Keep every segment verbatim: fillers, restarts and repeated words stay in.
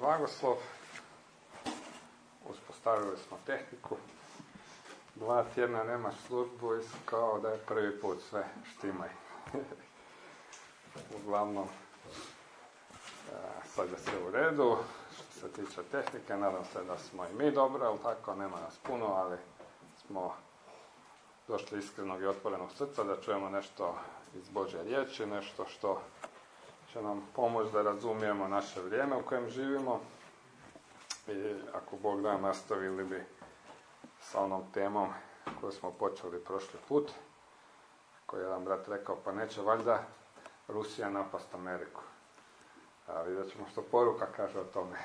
blagoslov. Uspostavili smo tehniku. Dva tjedna nemaš službu i kao da je prvi put sve štimaj. Uglavnom, sad je sve u redu. Što se tiče tehnike, nadam se da smo i mi dobro, ali tako, nema nas puno, ali smo došli iskrenog i otvorenog srca da čujemo nešto iz Božje riječi, nešto što će nam pomoći da razumijemo naše vrijeme u kojem živimo. I ako Bog da, nastavili bi sa onom temom koju smo počeli prošli put, koji je jedan brat rekao, pa neće valjda Rusija napast Ameriku. A vidjet ćemo što poruka kaže o tome.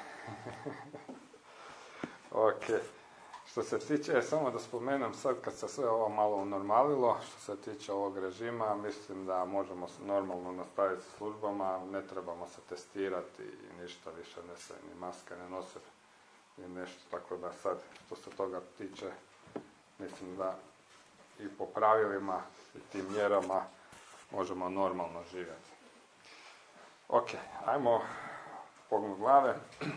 Ok. Što se tiče, samo da spomenem sad kad se sve ovo malo unormalilo, što se tiče ovog režima, mislim da možemo normalno nastaviti s službama, ne trebamo se testirati i ništa više, ne se ni maske ne nose i nešto, tako da sad što se toga tiče, mislim da i po pravilima i tim mjerama možemo normalno živjeti. Ok, ajmo pognut glave.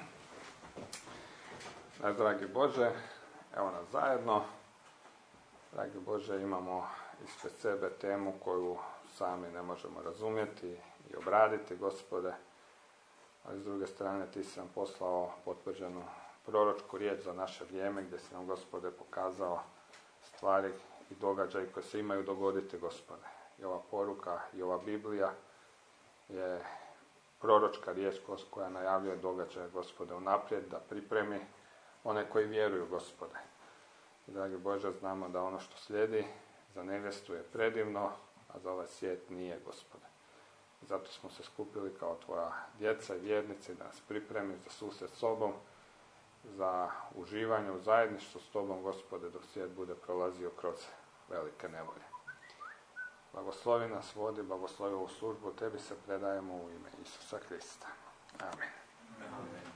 Naš dragi Bože, evo nas zajedno. Dragi Bože, imamo ispred sebe temu koju sami ne možemo razumjeti i obraditi, Gospode. A s druge strane, Ti si nam poslao potvrđenu proročku riječ za naše vrijeme, gdje si nam, Gospode, pokazao stvari i događaje koje se imaju dogoditi, Gospode. I ova poruka i ova Biblija je proročka riječ koja najavljuje događaje, Gospode, unaprijed, da pripremi one koji vjeruju, Gospode. I, dragi Bože, znamo da ono što slijedi za nevjestu je predivno, a za ovaj svijet nije, Gospode. I zato smo se skupili kao Tvoja djeca i vjernici da nas pripremi za susret s Tobom, za uživanje u zajedništvu s Tobom, Gospode, dok svijet bude prolazio kroz velike nevolje. Blagoslovi nas, vodi, blagoslovi ovu službu, Tebi se predajemo u ime Isusa Krista. Amen. Amen.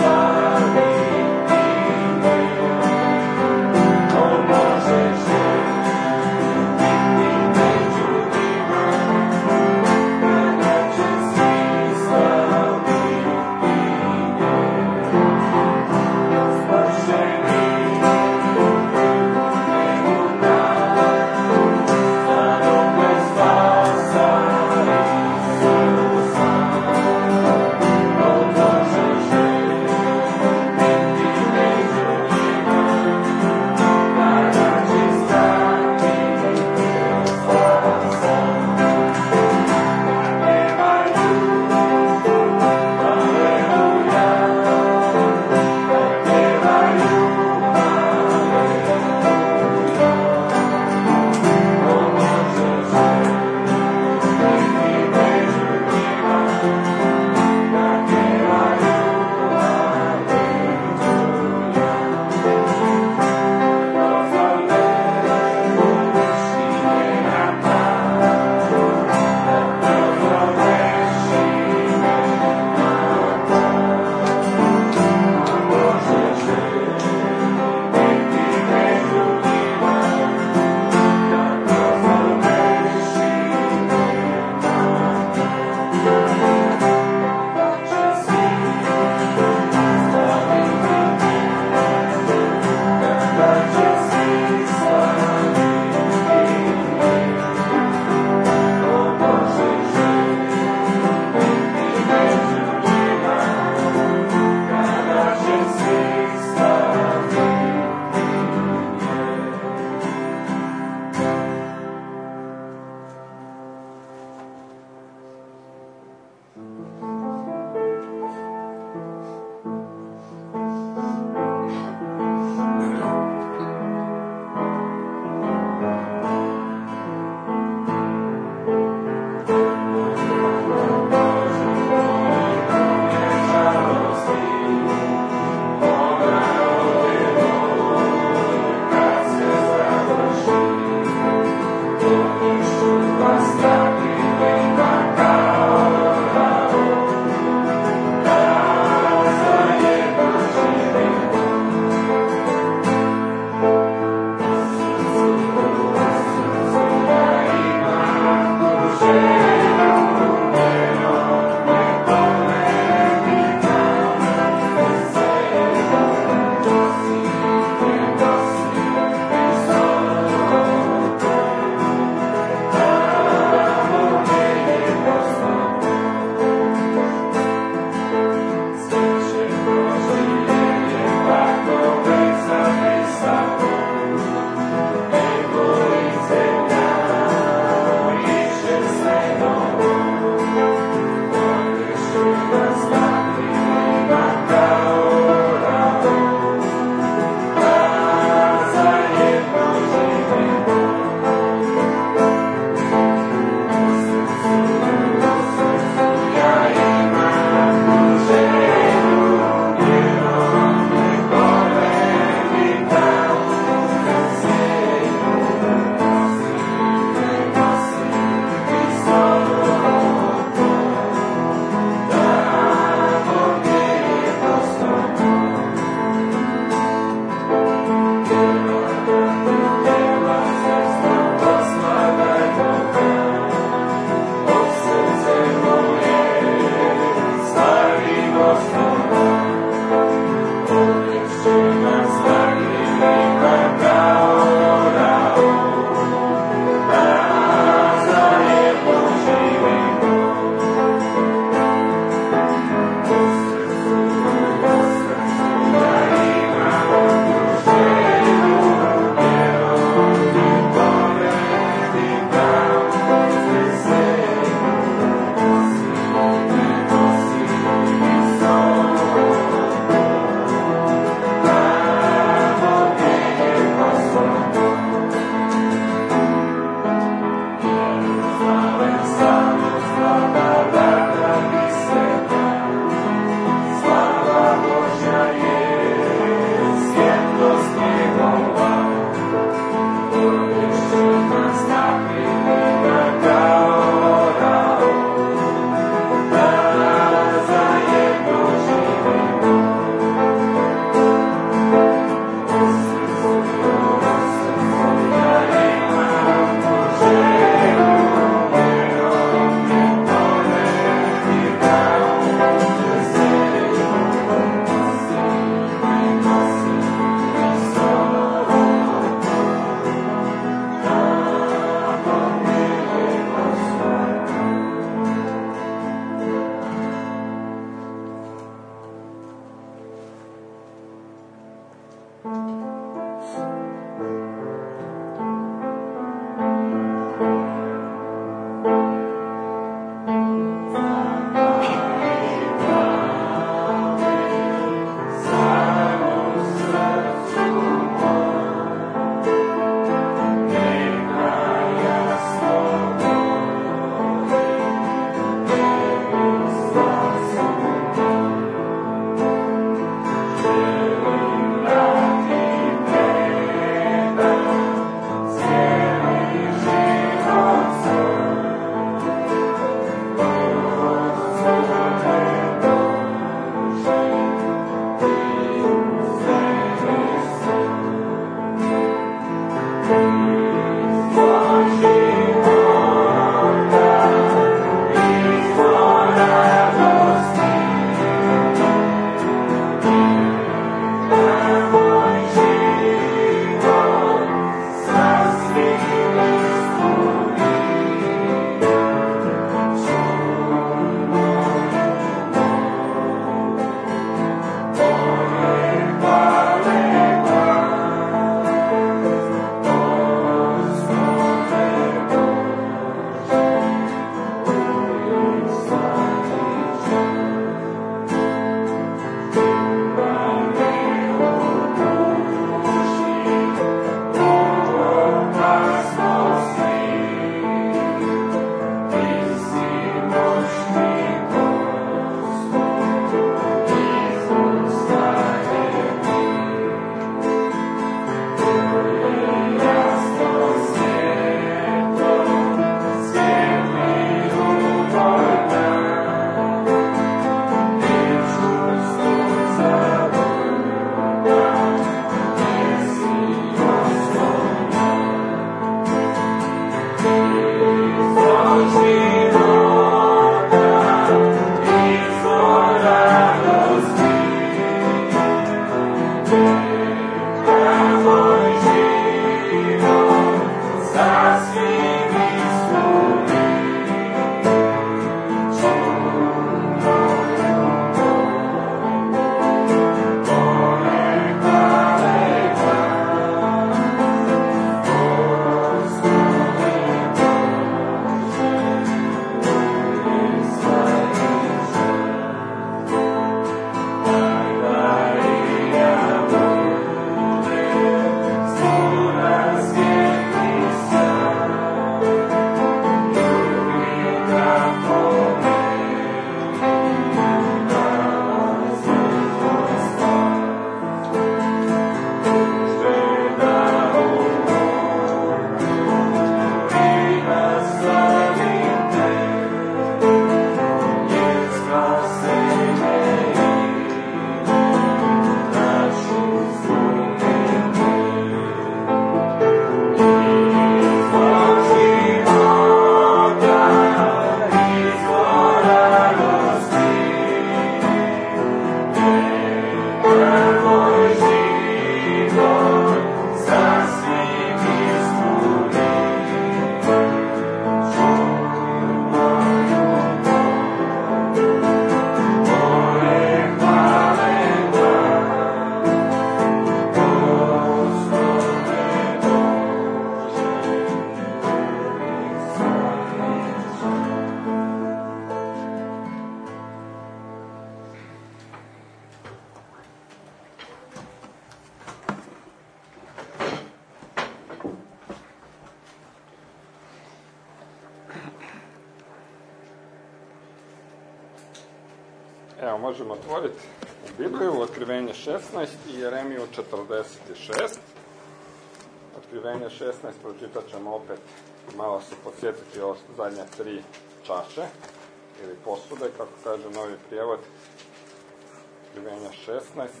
Evo, možemo otvoriti u Bibliju, Otkrivenje šesnaest i Jeremiju četrdeset šest. Otkrivenje šesnaest pročitat ćemo opet, malo se podsjetiti o zadnje tri čaše, ili posude, kako kaže novi prijevod. Otkrivenje šesnaest,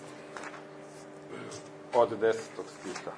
od desetog stiha.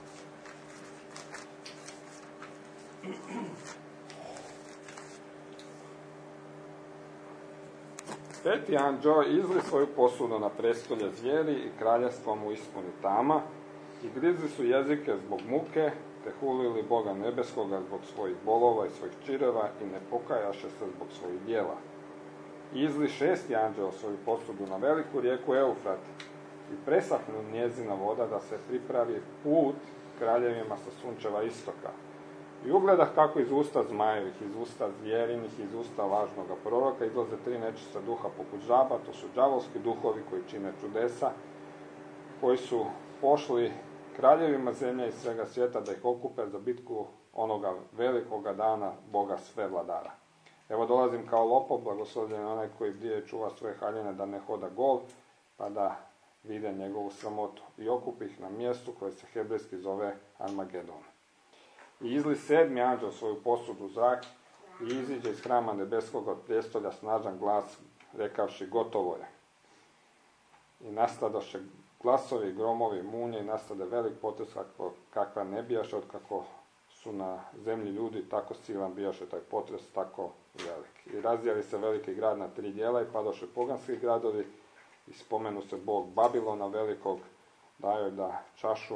Peti anđeo izli svoju posudu na prestolje zvijeri i kraljevstvo mu ispuni tama, i grizli su jezike zbog muke, te hulili Boga nebeskoga zbog svojih bolova i svojih čireva i ne pokajaše se zbog svojih djela. I izli šesti anđeo svoju posudu na veliku rijeku Eufrat i presahnu njezina voda da se pripravi put kraljevima sa sunčeva istoka. I ugledah kako iz usta zmajevih, iz usta zvjerinih, iz usta lažnoga proroka izlaze tri nečista duha poput žaba, to su đavolski duhovi koji čine čudesa, koji su pošli kraljevima zemlje i svega svijeta da ih okupe za bitku onoga velikoga dana Boga sve vladara. Evo dolazim kao lopov, blagoslovljen onaj koji bdije čuva svoje haljine da ne hoda gol, pa da vide njegovu sramotu. I okupi ih na mjestu koje se hebrejski zove Armagedon. I izli sedmi anđeo svoju posudu u zrak i iziđe iz hrama nebeskog od prijestolja snažan glas, rekavši gotovo je. I nastadoše glasovi, gromovi, munje i nastade velik potres kakva ne bijaše od kako su na zemlji ljudi, tako silan bijaše taj potres, tako velik. I razdijeli se veliki grad na tri dijela i padoše poganski gradovi i spomenu se Bog Babilona velikog, daju da čašu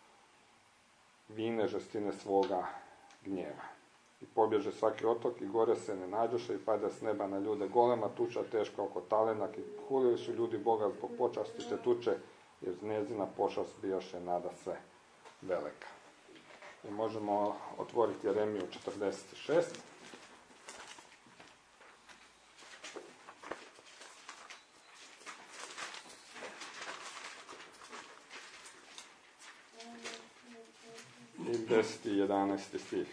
vine žestine svoga gnjeva. I pobježe svaki otok i gore se ne nađoše i pada s neba na ljude golema tuča teška oko talenak i hulili su ljudi Boga zbog počasti te tuče, jer njezina pošast bijaše nada sve velika. I možemo otvoriti Jeremiju četrdeset šest. I deseti i jedanaesti stih.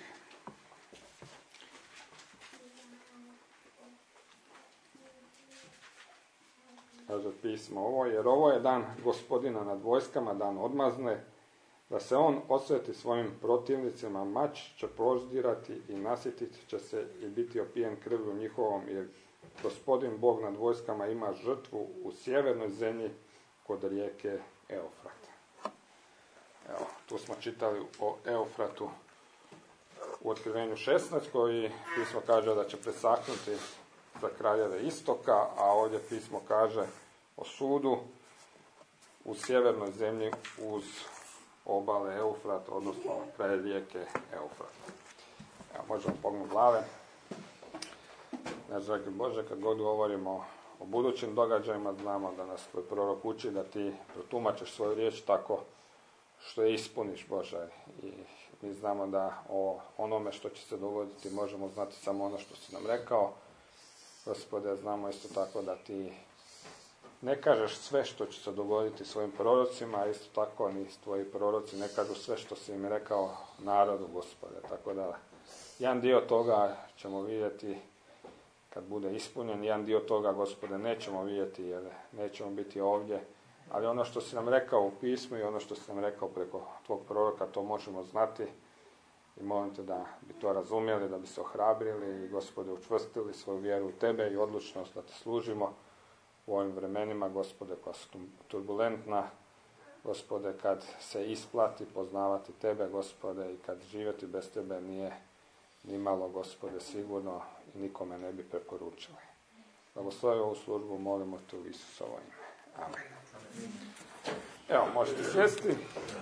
Kaže pismo ovo, jer ovo je dan Gospodina nad vojskama, dan odmazne, da se on osveti svojim protivnicima, mač će proždirati i nasjetit će se i biti opijen krvlju njihovom, jer Gospodin Bog nad vojskama ima žrtvu u sjevernoj zemlji kod rijeke Eufrat. Evo, tu smo čitali o Eufratu u Otkrivenju šesnaest, koji pismo kaže da će presahnuti za kraljeve istoka, a ovdje pismo kaže o sudu u sjevernoj zemlji uz obale Eufrat, odnosno kraj rijeke Eufrat. Evo, možemo pognuti glave. Znači, dragi Bože, kad god govorimo o budućim događajima, znamo da nas tvoj prorok uči da ti protumačeš svoju riječ tako što je ispuniš, Bože. I mi znamo da o onome što će se dogoditi možemo znati samo ono što si nam rekao. Gospode, znamo isto tako da ti ne kažeš sve što će se dogoditi svojim prorocima, a isto tako ni tvoji proroci ne kažu sve što si im rekao narodu, Gospode. Tako da jedan dio toga ćemo vidjeti kad bude ispunjen, jedan dio toga, Gospode, nećemo vidjeti jer nećemo biti ovdje. Ali ono što si nam rekao u pismu i ono što si nam rekao preko tvog proroka, to možemo znati. I molim te da bi to razumjeli, da bi se ohrabrili i, Gospode, učvrstili svoju vjeru u tebe i odlučnost da te služimo u ovim vremenima, Gospode, koja su turbulentna. Gospode, kad se isplati poznavati tebe, Gospode, i kad živjeti bez tebe nije ni malo, Gospode, sigurno i nikome ne bi preporučili. Blagoslovi ovu službu, molimo te u Isusovo ime. Amen. Evo, možete sjesti.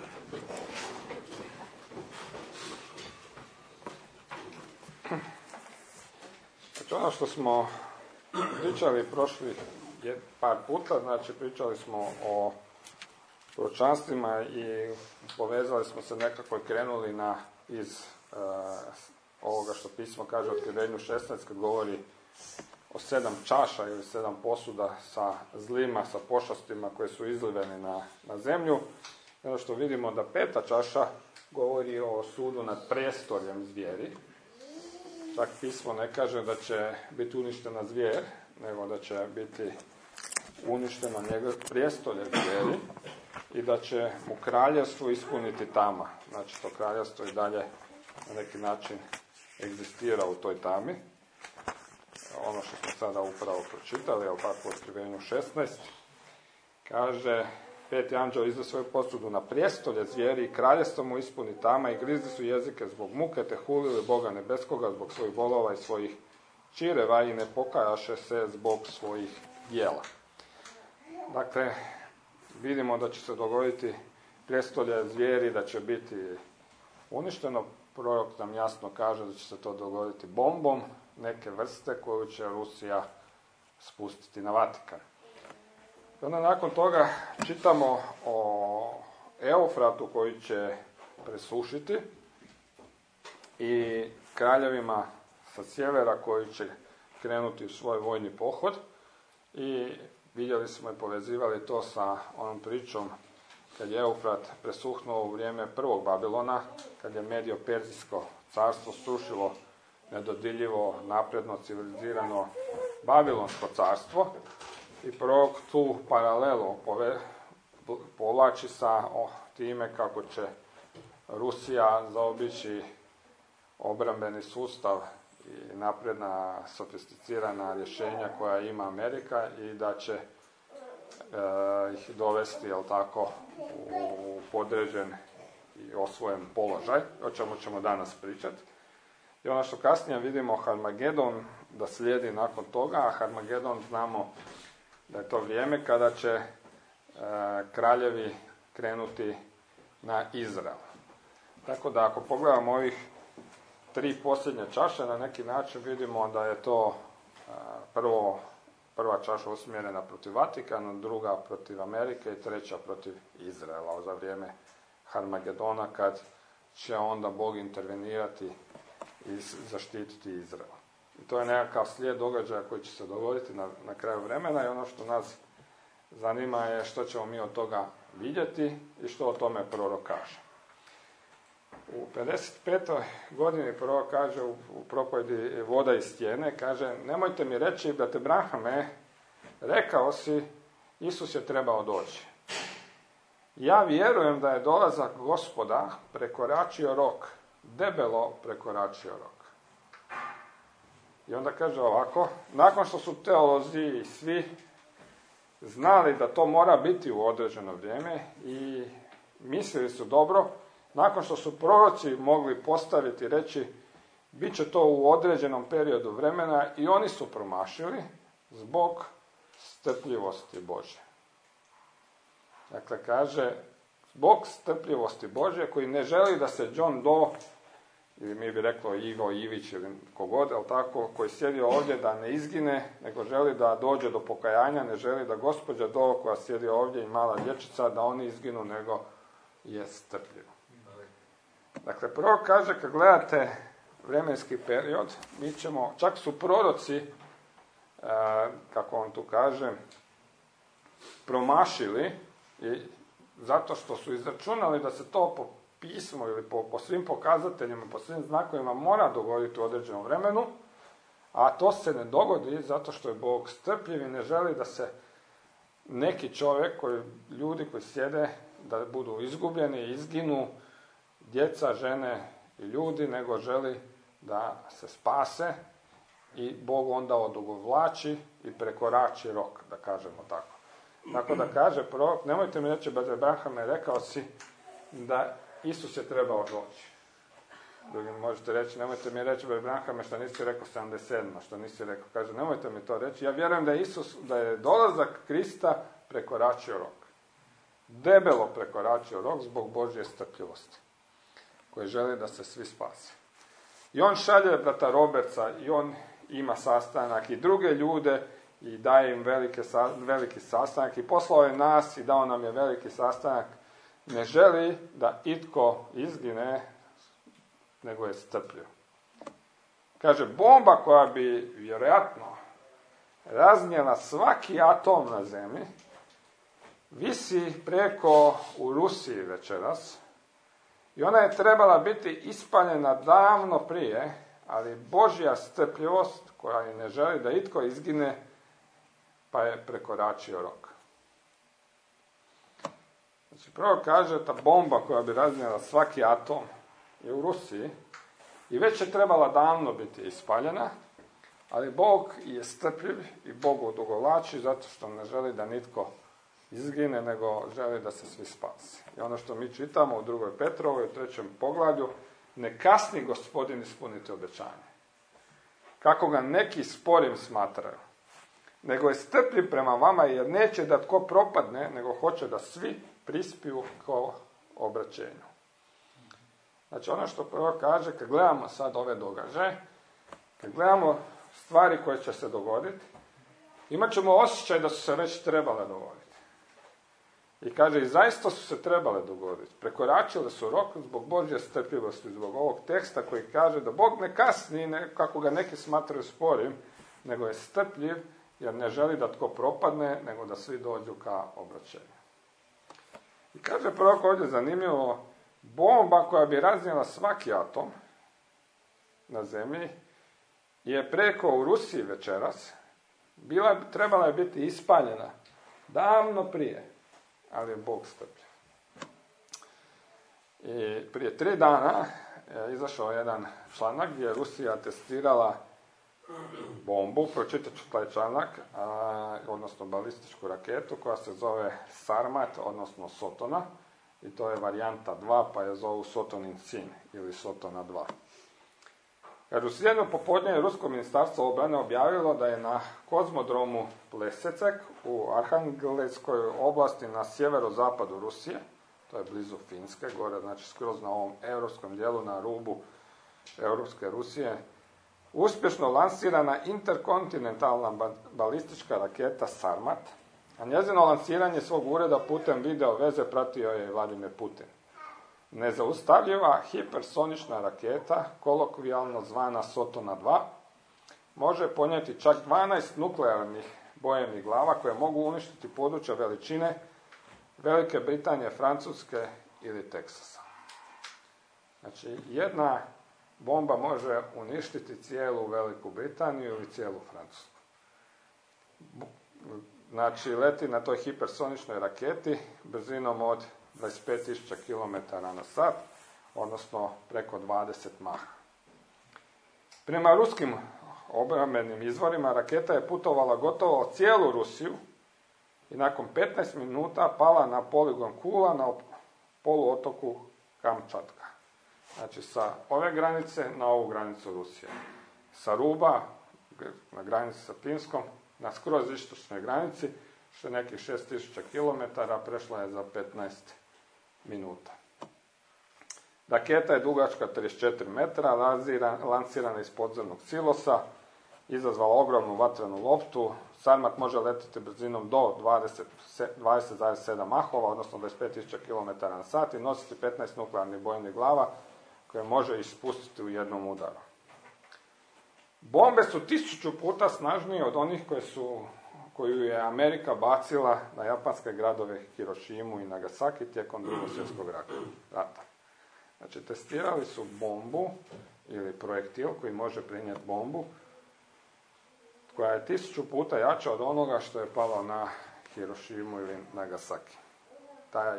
Znači, ono što smo pričali prošli par puta, znači pričali smo o proročanstvima i povezali smo se nekako i krenuli na iz uh, ovoga što pismo kaže u Otkrivenju šesnaest, kad govori o sedam čaša ili sedam posuda sa zlima, sa pošastima koje su izlivene na, na zemlju. I ono što vidimo da peta čaša govori o sudu nad prijestoljem zvijeri. Čak pismo ne kaže da će biti uništena zvijer, nego da će biti uništeno njegov prijestolje zvijeri i da će mu kraljevstvo ispuniti tama. Znači, to kraljevstvo i dalje na neki način egzistira u toj tami. Ono što smo sada upravo pročitali, ali tako u Otkrivenju šesnaest, kaže, peti anđeo izda svoju posudu na prijestolje zvijeri i kraljevstvo mu ispuni tama i grizli su jezike zbog muke, te hulili Boga nebeskoga zbog svojih bolova i svojih čireva i ne pokajaše se zbog svojih djela. Dakle, vidimo da će se dogoditi prijestolje zvijeri, da će biti uništeno. Prorok nam jasno kaže da će se to dogoditi bombom neke vrste koju će Rusija spustiti na Vatikan. I onda nakon toga čitamo o Eufratu koji će presušiti i kraljevima sa sjevera koji će krenuti u svoj vojni pohod i vidjeli smo i povezivali to sa onom pričom kad je Eufrat presuhnuo u vrijeme prvog Babilona, kad je Medio-Perzijsko carstvo srušilo nedodirljivo, napredno, civilizirano Babilonsko carstvo i prorok tu paralelu pove, povlači sa o, time kako će Rusija zaobići obrambeni sustav i napredna, sofisticirana rješenja koja ima Amerika i da će e, ih dovesti, jel tako, u podređen i osvojen položaj, o čemu ćemo danas pričati. I ono što kasnije vidimo, Harmagedon, da slijedi nakon toga, a Harmagedon znamo da je to vrijeme kada će e, kraljevi krenuti na Izrael. Tako da ako pogledamo ovih tri posljednje čaše, na neki način vidimo da je to e, prvo, prva čaša usmjerena protiv Vatikana, druga protiv Amerike i treća protiv Izraela za vrijeme Harmagedona, kad će onda Bog intervenirati i zaštititi Izrael. I to je nekakav slijed događaja koji će se dogoditi na, na kraju vremena i ono što nas zanima je što ćemo mi od toga vidjeti i što o tome prorok kaže. U pedeset petoj godini prorok kaže u, u propovjedi Voda iz stijene, kaže, nemojte mi reći da te Abrahame, rekao si, Isus je trebao doći. Ja vjerujem da je dolazak Gospoda prekoračio rok, debelo prekoračio rok. I onda kaže ovako, nakon što su teolozi i svi znali da to mora biti u određeno vrijeme i mislili su dobro, nakon što su proroci mogli postaviti i reći bit će to u određenom periodu vremena i oni su promašili zbog strpljivosti Božje. Dakle, kaže, zbog strpljivosti Božje koji ne želi da se John Doe, ili mi bi reklo Ivo Ivić ili kogod, ali tako, koji sjedi ovdje da ne izgine, nego želi da dođe do pokajanja, ne želi da gospođa Doe koja sjedi ovdje i mala dječica, da oni izginu, nego je strpljivo. Dakle, prvo kaže, kad gledate vremenski period, mi ćemo, čak su proroci, e, kako on tu kaže, promašili i zato što su izračunali da se to po pismu ili po, po svim pokazateljima, po svim znakovima mora dogoditi u određenom vremenu, a to se ne dogodi zato što je Bog strpljiv i ne želi da se neki čovjek, koji, ljudi koji sjede, da budu izgubljeni, izginu, djeca, žene i ljudi, nego želi da se spase i Bog onda odugovlači i prekorači rok, da kažemo tako. Tako da kaže prorok, nemojte mi reći, brate Abrahame, rekao si da Isus je trebao doći. Drugim možete reći, nemojte mi reći, brate Abrahame, što nisi rekao sedamdeset sedam, što nisi rekao. Kaže, nemojte mi to reći. Ja vjerujem da je Isus, da je dolazak Krista prekoračio rok. Debelo prekoračio rok zbog Božje strpljivosti, koji želi da se svi spase. I on šalje brata Robertsa i on ima sastanak i druge ljude i daje im velike, veliki sastanak i poslao je nas i dao nam je veliki sastanak. Ne želi da itko izgine, nego je strpljiv. Kaže, bomba koja bi vjerojatno raznijela svaki atom na zemlji, visi preko u Rusiji večeras i ona je trebala biti ispaljena davno prije, ali Božja strpljivost koja ne želi da itko izgine, pa je prekoračio rok. Znači, prvo kaže, ta bomba koja bi raznijela svaki atom je u Rusiji i već je trebala davno biti ispaljena, ali Bog je strpljiv i Bog odugovlači zato što ne želi da nitko izgine, nego želi da se svi spasi. I ono što mi čitamo u drugoj Petrovoj, u trećem poglavlju, ne kasni Gospodin ispuniti obećanje. Kako ga neki sporim smatraju, nego je strpljiv prema vama jer neće da tko propadne, nego hoće da svi prispiju kao obraćenju. Znači ono što prvo kaže, kad gledamo sad ove događaje, kad gledamo stvari koje će se dogoditi, imat ćemo osjećaj da su se već trebale dogoditi. I kaže, i zaista su se trebale dogoditi. Prekoračile su rok zbog Božje strpljivosti, zbog ovog teksta koji kaže da Bog ne kasni, ne, kako ga neki smatraju sporim, nego je strpljiv jer ne želi da tko propadne, nego da svi dođu ka obraćenju. I kaže prorok ovdje zanimljivo, bomba koja bi raznijela svaki atom na zemlji je preko u Rusiji večeras, bila, trebala je biti ispaljena davno prije, ali je Bog strpljiv. I prije tri dana je izašao jedan članak gdje je Rusija testirala bombu, pročitat ću taj članak, a, odnosno balističku raketu koja se zove Sarmat, odnosno Sotona, i to je varijanta dva, pa je zovu Sotonin sin ili Sotona dva. Jer u srijedu popodne je Rusko ministarstvo obrane objavilo da je na kozmodromu Plesecek u Arhangelskoj oblasti na sjeverozapadu Rusije, to je blizu Finske, gore, znači skroz na ovom europskom dijelu, na rubu europske Rusije, uspješno lansirana interkontinentalna balistička raketa Sarmat, a njezino lansiranje svog ureda putem video veze pratio je Vladimir Putin. Nezaustavljiva hipersonična raketa, kolokvijalno zvana Sotona dva, može ponijeti čak dvanaest nuklearnih bojevnih glava koje mogu uništiti područja veličine Velike Britanije, Francuske ili Teksasa. Znači, jedna bomba može uništiti cijelu Veliku Britaniju ili cijelu Francusku. Znači, leti na toj hipersoničnoj raketi brzinom od dvadeset pet tisuća kilometara na sat, odnosno preko dvadeset maha. Prema ruskim obrambenim izvorima, raketa je putovala gotovo cijelu Rusiju i nakon petnaest minuta pala na poligon Kula na poluotoku Kamčatka. Znači, sa ove granice na ovu granicu Rusije. Sa ruba, na granici sa Finskom, na skroz istočnoj granici, što je nekih šest tisuća kilometara, prešla je za petnaest minuta. Raketa je dugačka trideset četiri metra, lansirana iz podzemnog silosa, izazvala ogromnu vatrenu loptu. Sarmat može letiti brzinom do dvadeset zarez sedam mahova, odnosno dvadeset pet tisuća kilometara na sat i nositi petnaest nuklearnih bojnih glava koje može ispustiti u jednom udaru. Bombe su tisuću puta snažnije od onih koje su, koju je Amerika bacila na japanske gradove Hirošimu i Nagasaki tijekom Drugog svjetskog rata. Znači, testirali su bombu ili projektil koji može prinijeti bombu koja je tisuću puta jača od onoga što je palo na Hirošimu ili Nagasaki. Taj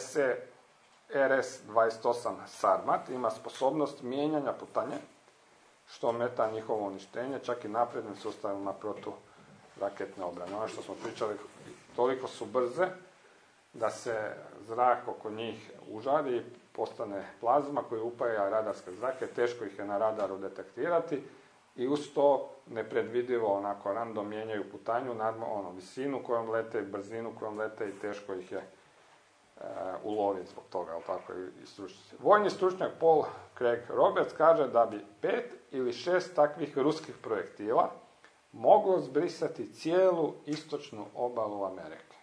R S dvadeset osam Sarmat ima sposobnost mijenjanja putanje, što ometa njihovo uništenje, čak i naprednim sustavima proturaketne obrane. Ono što smo pričali, toliko su brze da se zrak oko njih užari i postane plazma koji upaja radarske zrake, teško ih je na radaru detektirati i uz to nepredvidivo, onako random mijenjaju putanju, ono, visinu kojom lete i brzinu kojom lete i teško ih je e, uloviti zbog toga, ali tako i stručnjaci. Vojni stručnjak Paul Craig Roberts kaže da bi pet ili šest takvih ruskih projektila moglo zbrisati cijelu istočnu obalu Amerike.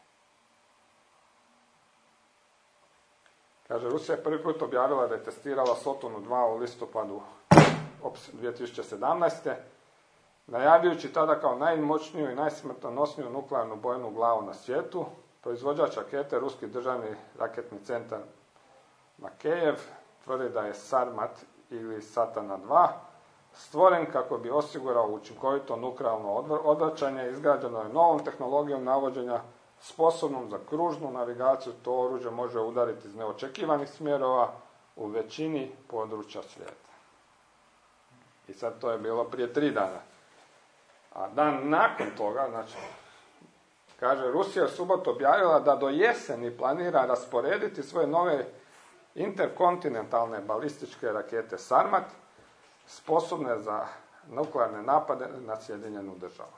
Kaže, Rusija je prvi put objavila da je testirala Sotonu dva u listopadu dvije tisuće sedamnaeste. najavljujući tada kao najmoćniju i najsmrtonosniju nuklearnu bojnu glavu na svijetu. Proizvođač rakete, Ruski državni raketni centar Makejev, tvrdi da je Sarmat ili Satana dva stvoren kako bi osigurao učinkovito nuklearno odvraćanje, izgrađeno je novom tehnologijom navođenja sposobnom za kružnu navigaciju. To oružje može udariti iz neočekivanih smjerova u većini područja svijeta. I sad to je bilo prije tri dana. A dan nakon toga, znači, kaže, Rusija je subotu objavila da do jeseni planira rasporediti svoje nove interkontinentalne balističke rakete Sarmat, sposobne za nuklearne napade na Sjedinjenu državu.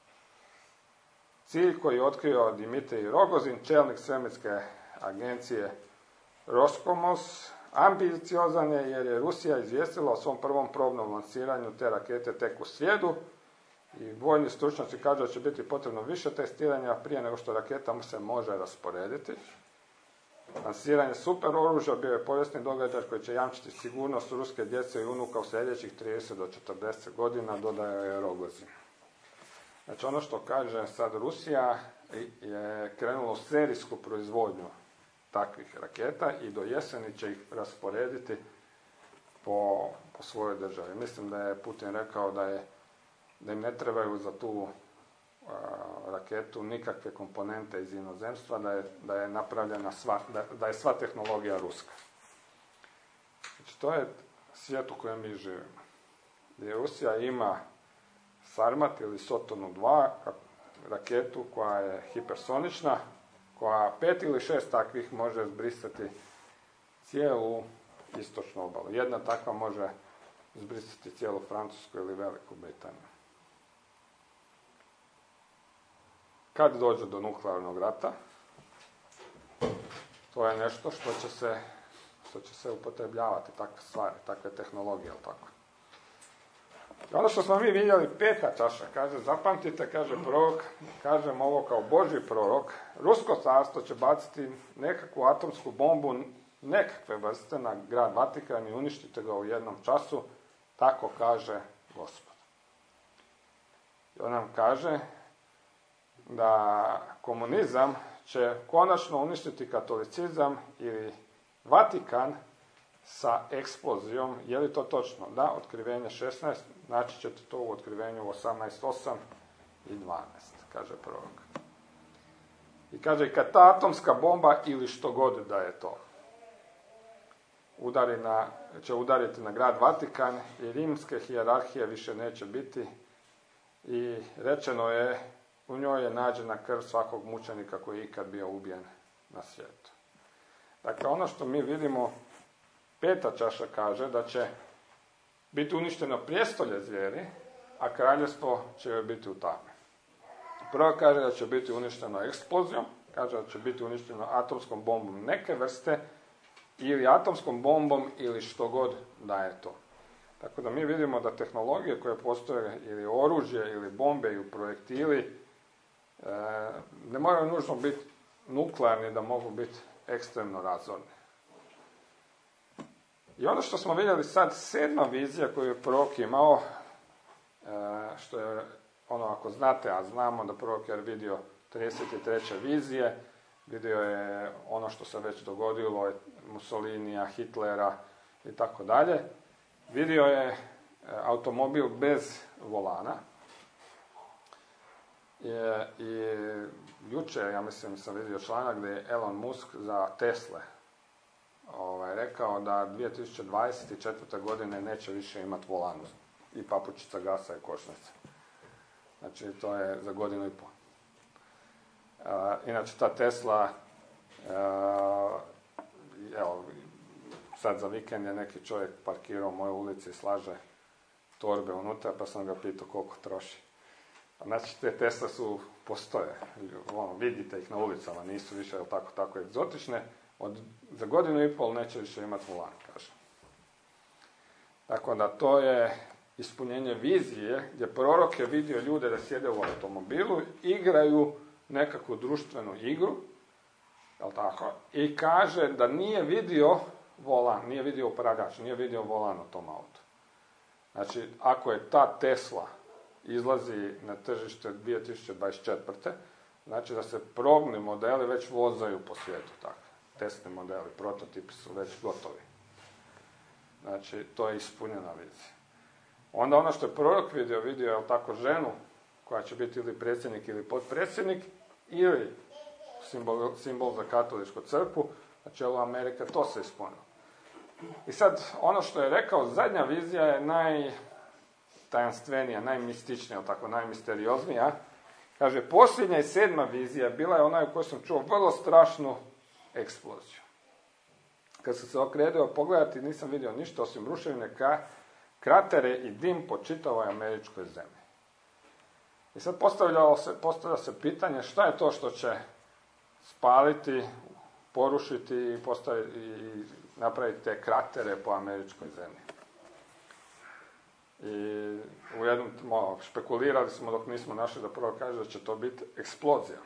Cilj koji je otkrio Dimitrij Rogozin, čelnik svemirske agencije Roskomos, ambiciozan je jer je Rusija izvijestila o svom prvom probnom lansiranju te rakete tek u srijedu i vojni stručnjaci kažu da će biti potrebno više testiranja prije nego što raketa mu se može rasporediti. Lansiranje super oružja bio je povijesni događaj koji će jamčiti sigurnost ruske djece i unuka u sljedećih trideset do četrdeset godina, dodaje je Rogozin. Znači ono što kaže sad Rusija je krenula u serijsku proizvodnju takvih raketa i do jeseni će ih rasporediti po, po svojoj državi. Mislim da je Putin rekao da, je, da im ne trebaju za tu a, raketu nikakve komponente iz inozemstva, da je, da je napravljena sva, da, da je sva tehnologija ruska. Znači to je svijet u kojem mi živimo. Gdje Rusija ima Sarmat ili Sotonu dva, raketu koja je hipersonična, koja pet ili šest takvih može zbrisati cijelu istočnu obalu. Jedna takva može zbrisati cijelu Francusku ili Veliku Britaniju. Kad dođe do nuklearnog rata, to je nešto što će se, što će se upotrebljavati, takve stvari, takve tehnologije, ali tako. I ono što smo mi vidjeli, peta čaša, kaže, zapamtite, kaže prorok, kažem ovo kao Božji prorok, Rusko carstvo će baciti nekakvu atomsku bombu nekakve vrste na grad Vatikan i uništite ga u jednom času, tako kaže Gospod. I on nam kaže da komunizam će konačno uništiti katolicizam ili Vatikan sa eksplozijom. Je li to točno? Da, otkrivenje šesnaest, naći ćete to u otkrivenju osamnaest osam i dvanaest, kaže prorok. I kaže, kad ta atomska bomba ili što god da je to, udari na, će udariti na grad Vatikan i rimske hijerarhije više neće biti i rečeno je, u njoj je nađena krv svakog mučenika koji je ikad bio ubijen na svijetu. Dakle, ono što mi vidimo, peta čaša kaže da će biti uništeno prijestolje zvijeri, a kraljevstvo će joj biti u tami. Prvo kaže da će biti uništeno eksplozijom, kaže da će biti uništeno atomskom bombom neke vrste, ili atomskom bombom, ili što god da je to. Tako da mi vidimo da tehnologije koje postoje, ili oružje, ili bombe, ili projektili, ne moraju nužno biti nuklearni da mogu biti ekstremno razorni. I ono što smo vidjeli sad, sedma vizija koju je prorok imao, što je ono, ako znate, a znamo da prorok je vidio trideset treće vizije, vidio je ono što se već dogodilo, Mussolinija, Hitlera i tako dalje. Vidio je automobil bez volana. I, i jučer, ja mislim, sam vidio članak gdje je Elon Musk za Tesle ovaj, rekao da dvije tisuće dvadeset četvrte. godine neće više imati volan i papučica gasa i košnice. Znači, to je za godinu i pol. Uh, inače, ta Tesla, uh, evo, sad za vikend je neki čovjek parkirao u mojoj ulici i slaže torbe unutra, pa sam ga pitao koliko troši. Znači, te Tesla su, postoje, ono, vidite ih na ulicama, nisu više tako, tako egzotične, od, za godinu i pol neće više imati volan, kaže. Tako da to je ispunjenje vizije, gdje prorok je vidio ljude da sjede u automobilu, igraju nekakvu društvenu igru, jel tako, i kaže da nije vidio volan, nije vidio upravljač, nije vidio volan u tom autu. Znači, ako je ta Tesla izlazi na tržište dvije tisuće dvadeset četvrte. znači da se probni modeli već vozaju po svijetu, tako. Testni modeli, prototipi su već gotovi. Znači, to je ispunjena vizija. onda ono što je prorok vidio, vidio je tako ženu koja će biti ili predsjednik ili potpredsjednik, ili simbol, simbol za katoličku crkvu, na čelu Amerike, to se ispunilo. I sad, ono što je rekao, zadnja vizija je najtajanstvenija, najmističnija, tako najmisterioznija. Kaže, posljednja i sedma vizija bila je ona u kojoj sam čuo vrlo strašnu eksploziju. Kad sam se okrenuo pogledati, nisam vidio ništa osim ruševine, kratere i dim po čitavoj američkoj zemlji. I sad postavljalo se, postavlja se pitanje šta je to što će spaliti, porušiti i, postaviti, i napraviti te kratere po američkoj zemlji. I u jednom, malo, špekulirali smo dok nismo našli da prvo kaže da će to biti eksplozija.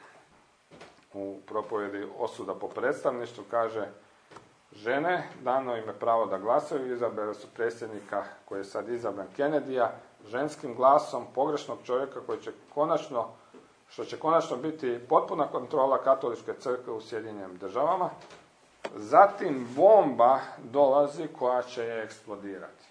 U propovjedi osuda po predstavništvu kaže, žene, dano im je pravo da glasaju, izabrali su predsjednika koji je sad izabran Kennedyja, ženskim glasom pogrešnog čovjeka koji će konačno, što će konačno biti potpuna kontrola katoličke crkve u Sjedinjenim državama. Zatim bomba dolazi koja će je eksplodirati.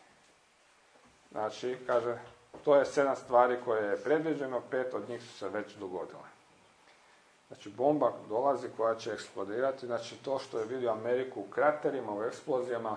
Znači, kaže, to je sedam stvari koje je predviđeno, pet od njih su se već dogodile. Znači, bomba dolazi koja će eksplodirati, znači to što je vidio Ameriku u kraterima, u eksplozijama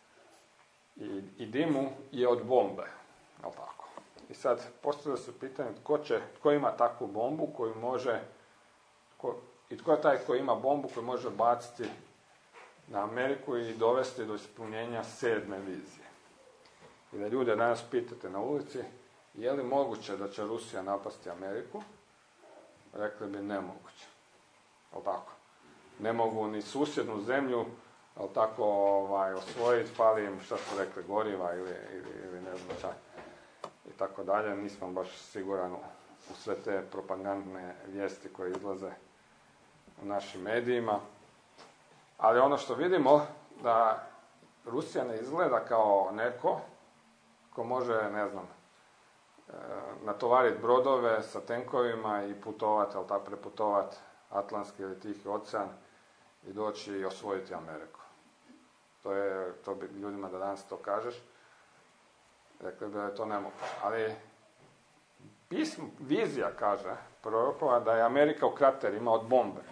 i, i dimu je od bombe. Jel tako? I sad postavlja se pitanje tko, će, tko ima takvu bombu koju može, ko, i tko je taj koji ima bombu koju može baciti na Ameriku i dovesti do ispunjenja sedme vizije. I da ljude danas pitate na ulici, je li moguće da će Rusija napasti Ameriku? Rekli bi nemoguće. Jel tako? Ne mogu ni susjednu zemlju, jel tako, ovaj, osvojiti, fali im, šta su rekli, goriva ili, ili, ili ne znam čak. I tako dalje. Nisam baš siguran u sve te propagandne vijesti koje izlaze u našim medijima. Ali ono što vidimo, da Rusija ne izgleda kao neko ko može, ne znam, natovariti brodove sa tenkovima i putovati, ali tako preputovati Atlantski ili Tihi ocean i doći i osvojiti Ameriku. To je, to bi ljudima da danas to kažeš, rekli bi da je to nemoguće. Ali pismo, vizija kaže prorokova da je Amerika u kraterima od bombe.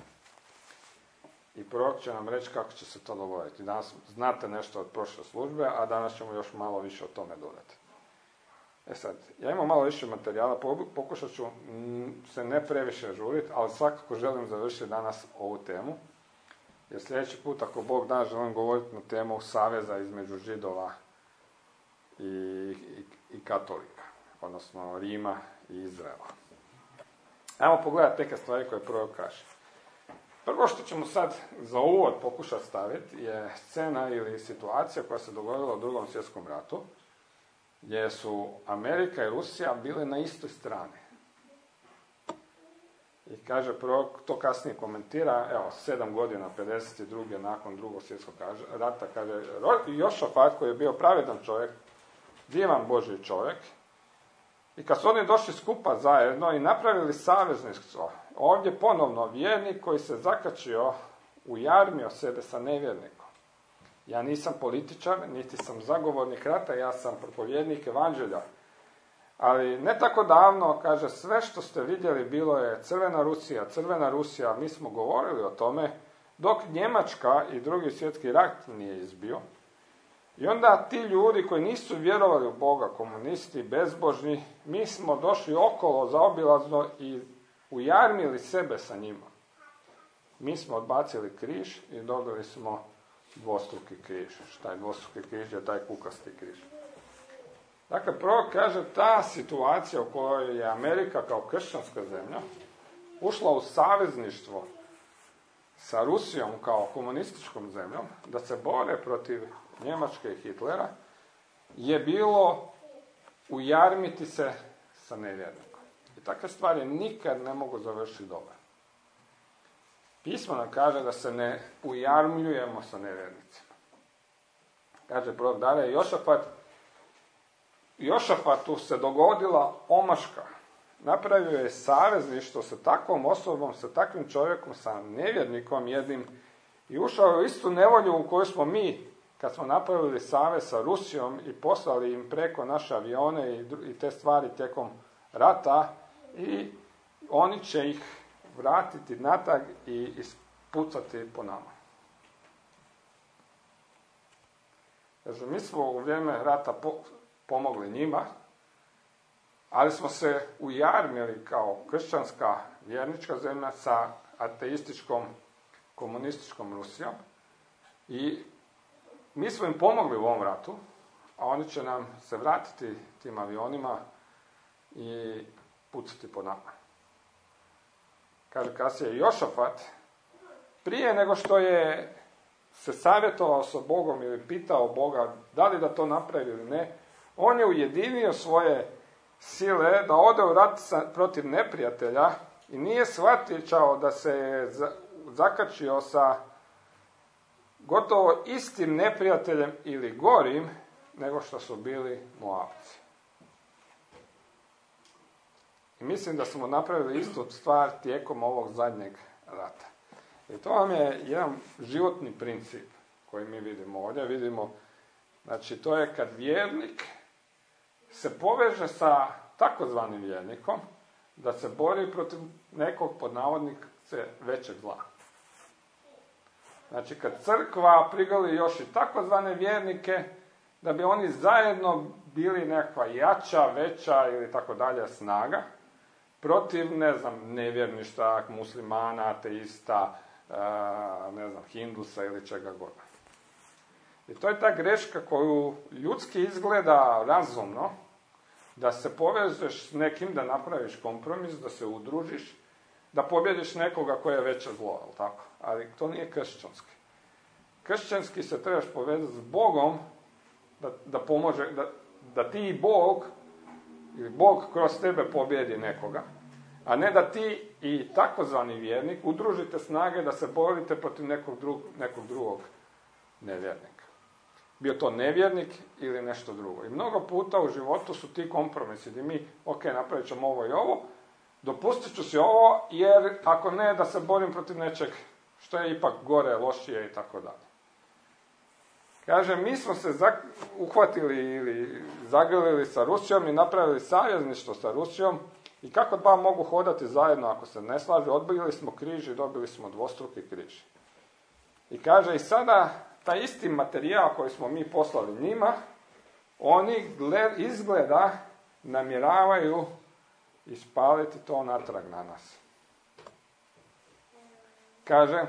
I prorok će nam reći kako će se to dogoditi. Danas znate nešto od prošle službe, a danas ćemo još malo više o tome dodati. E sad, ja imam malo više materijala, pokušat ću se ne previše žuriti, ali svakako želim završiti danas ovu temu. Jer sljedeći put, ako Bog da, želim govoriti na temu saveza između Židova i, i, i katolika, odnosno Rima i Izraela. Ajmo pogledati neke stvari koje prorok kaže. Prvo što ćemo sad za uvod pokušati staviti je scena ili situacija koja se dogodila u Drugom svjetskom ratu, gdje su Amerika i Rusija bile na istoj strani. I kaže prorok, to kasnije komentira, evo, sedam godina, pedeset druge nakon Drugog svjetskog rata, kaže, Jošafat koji je bio pravedan čovjek, divan Božji čovjek, i kad su oni došli skupa zajedno i napravili savezništvo, ovdje ponovno vjernik koji se zakačio, ujarmio sebe sa nevjernikom. Ja nisam političar, niti sam zagovornik rata, ja sam propovjednik evanđelja. Ali ne tako davno, kaže, sve što ste vidjeli bilo je crvena Rusija, crvena Rusija, mi smo govorili o tome, dok Njemačka i Drugi svjetski rat nije izbio. I onda ti ljudi koji nisu vjerovali u Boga, komunisti, bezbožni, mi smo došli okolo zaobilazno i ujarmili sebe sa njima. Mi smo odbacili križ i dobili smo dvostruki križ. Šta je dvostruki križ? Je taj kukasti križ. Dakle, prorok kaže, ta situacija u kojoj je Amerika kao kršćanska zemlja ušla u savezništvo sa Rusijom kao komunističkom zemljom, da se bore protiv Njemačke i Hitlera, je bilo ujarmiti se sa nevjernikom. I takve stvari nikad ne mogu završiti dobro. Pismo nam kaže da se ne ujarmljujemo sa nevjernicima. Kaže prorok dalje, Jošafat, Jošafatu se dogodila omaška. Napravio je savezništvo sa takvom osobom, sa takvim čovjekom, sa nevjernikom jednim i ušao je u istu nevolju u kojoj smo mi kad smo napravili savez sa Rusijom i poslali im preko naše avione i, i te stvari tijekom rata, i oni će ih vratiti natrag i ispucati po nama. Znači, mi smo u vrijeme rata po, pomogli njima, ali smo se ujarmili kao kršćanska vjernička zemlja sa ateističkom komunističkom Rusijom i mi smo im pomogli u ovom ratu, a oni će nam se vratiti tim avionima i pucati po nama. Kaže kasnije Jošafat, prije nego što je se savjetovao sa Bogom ili pitao Boga da li da to napravi ili ne, on je ujedinio svoje sile da ode u rat sa, protiv neprijatelja i nije shvatio da se je zakačio sa gotovo istim neprijateljem ili gorim nego što su bili Moabci. I mislim da smo napravili istu stvar tijekom ovog zadnjeg rata. I to vam je jedan životni princip koji mi vidimo ovdje. Vidimo, znači to je kad vjernik se poveže sa takozvanim vjernikom da se bori protiv nekog pod navodnike većeg zla. Znači kad crkva prigali još i takozvane vjernike da bi oni zajedno bili nekakva jača, veća ili tako dalje snaga protiv, ne znam, nevjerništva, muslimana, ateista, ne znam, hindusa ili čega god. I to je ta greška koju ljudski izgleda razumno, da se povežeš s nekim, da napraviš kompromis, da se udružiš, da pobjediš nekoga koje je veće zlo, ali tako? Ali to nije kršćanski. Kršćanski se trebaš povezati s Bogom da, da pomože, da, da ti i Bog, ili Bog kroz tebe pobjedi nekoga, a ne da ti i takozvani vjernik udružite snage da se borite protiv nekog, drug, nekog drugog nevjernika. Bio to nevjernik ili nešto drugo. I mnogo puta u životu su ti kompromisi gdje mi, ok, napravit ćemo ovo i ovo, dopustit ću si ovo, jer ako ne, da se borim protiv nečeg što je ipak gore, lošije i tako dalje. Kaže, mi smo se uhvatili ili zagrlili sa Rusijom i napravili savezništvo sa Rusijom i kako dva mogu hodati zajedno ako se ne slažu, odbili smo križ i dobili smo dvostruki križ. I kaže, i sada taj isti materijal koji smo mi poslali njima, oni gled, izgleda namjeravaju ispaliti to natrag na nas. Kaže,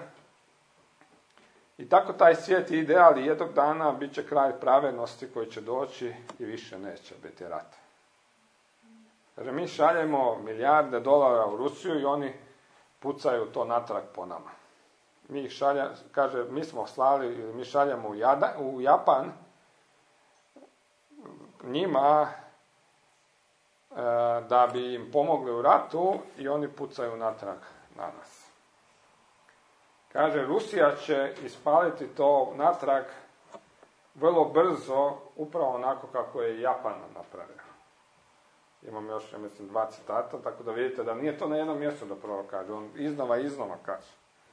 i tako taj svijet ide, ali jednog dana bit će kraj pravednosti koji će doći i više neće biti rat. Kaže, mi šaljemo milijarde dolara u Rusiju i oni pucaju to natrag po nama. Mi ih šalja, kaže, mi smo slali, mi šaljemo u, Jada, u Japan njima e, da bi im pomogli u ratu i oni pucaju natrag na nas. Kaže, Rusija će ispaliti to natrag vrlo brzo, upravo onako kako je Japan napravio. Imam još, ja mislim, dva citata, tako da vidite da nije to na jednom mjestu da prvo kaže, on iznova i iznova kaže.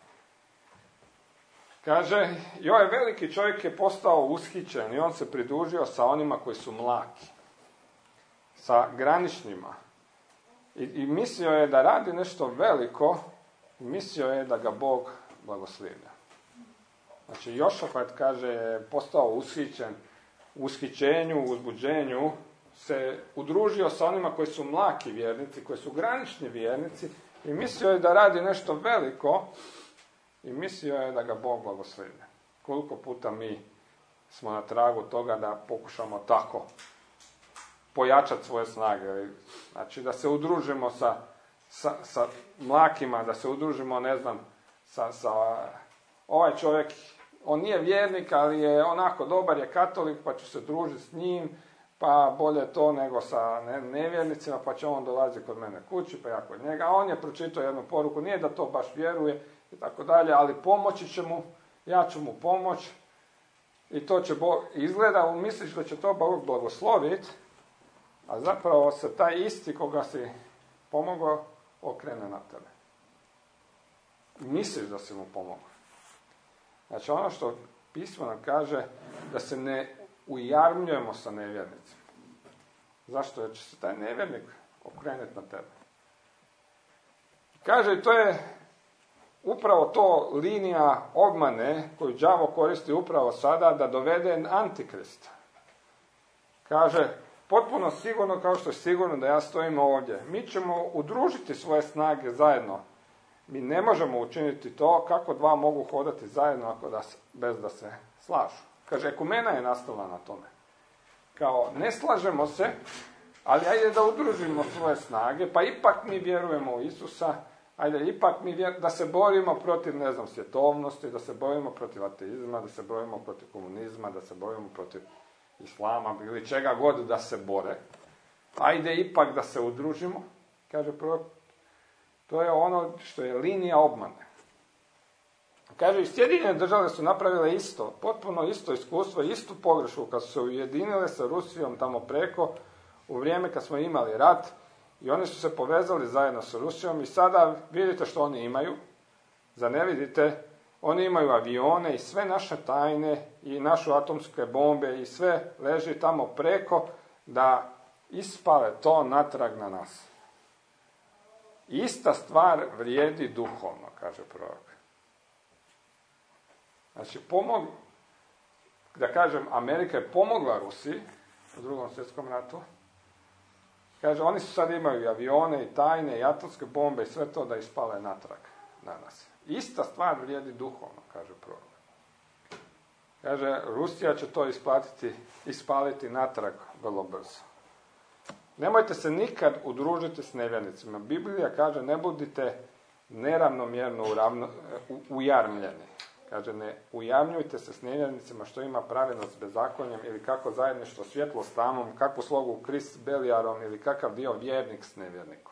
Kaže, i ovaj veliki čovjek je postao ushićen i on se pridružio sa onima koji su mlaki, sa graničnjima. I, i mislio je da radi nešto veliko, i mislio je da ga Bog blagoslivlja. Znači, Jošafat, kaže, je postao ushićen, u ushićenju, u uzbuđenju, se udružio sa onima koji su mlaki vjernici, koji su granični vjernici, i mislio je da radi nešto veliko, i mislio je da ga Bog blagoslivlja. Koliko puta mi smo na tragu toga da pokušamo tako pojačati svoje snage. Znači, da se udružimo sa, sa, sa mlakima, da se udružimo, ne znam, sa, sa ovaj čovjek, on nije vjernik, ali je onako dobar, je katolik, pa ću se družiti s njim, pa bolje to nego sa nevjernicima, pa će on dolaziti kod mene kući, pa ja kod njega. A on je pročitao jednu poruku, nije da to baš vjeruje, i tako dalje, ali pomoći će mu, ja ću mu pomoć, i to će Bog, izgleda, misliš da će to Bog blagosloviti, a zapravo se taj isti koga si pomogao okrene na tebe. Misliš da si mu pomogao. Znači, ono što pismo nam kaže da se ne ujarmljujemo sa nevjernicima. Zašto? Jer će se taj nevjernik okrenuti na tebe. Kaže, i to je upravo to linija obmane koju đavo koristi upravo sada da dovede antikrista. Kaže, potpuno sigurno, kao što je sigurno da ja stojim ovdje, mi ćemo udružiti svoje snage zajedno. Mi ne možemo učiniti to kako dva mogu hodati zajedno ako da, bez da se slažu. Kaže, ekumena je nastala na tome. Kao, ne slažemo se, ali ajde da udružimo svoje snage, pa ipak mi vjerujemo u Isusa, ajde ipak mi vjer... da se borimo protiv, ne znam, svjetovnosti, da se borimo protiv ateizma, da se borimo protiv komunizma, da se borimo protiv islama ili čega god da se bore. Ajde ipak da se udružimo, kaže prvo. To je ono što je linija obmane. Kaže, i Sjedinjene države su napravile isto, potpuno isto iskustvo, istu pogrešku kad su se ujedinile sa Rusijom tamo preko, u vrijeme kad smo imali rat, i oni su se povezali zajedno sa Rusijom i sada vidite što oni imaju. Zar ne vidite? Oni imaju avione i sve naše tajne i naše atomske bombe i sve leži tamo preko da ispale to natrag na nas. Ista stvar vrijedi duhovno, kaže prorok. Znači, pomog, da kažem, Amerika je pomogla Rusiji u drugom svjetskom ratu. Kaže, oni su sad imaju i avione, i tajne, i atomske bombe, i sve to da ispale natrag na nas. Ista stvar vrijedi duhovno, kaže prorok. Kaže, Rusija će to isplatiti, ispaliti natrag vrlo brzo. Nemojte se nikad udružiti s nevjernicima. Biblija kaže, ne budite neravnomjerno uravno, u, ujarmljeni. Kaže, ne ujamljujte se s nevjernicima što ima pravednost s bezakonjem ili kako zajedništvo svjetlo s tamom, kakvu slogu Krist s Belijarom ili kakav dio vjernik s nevjernikom.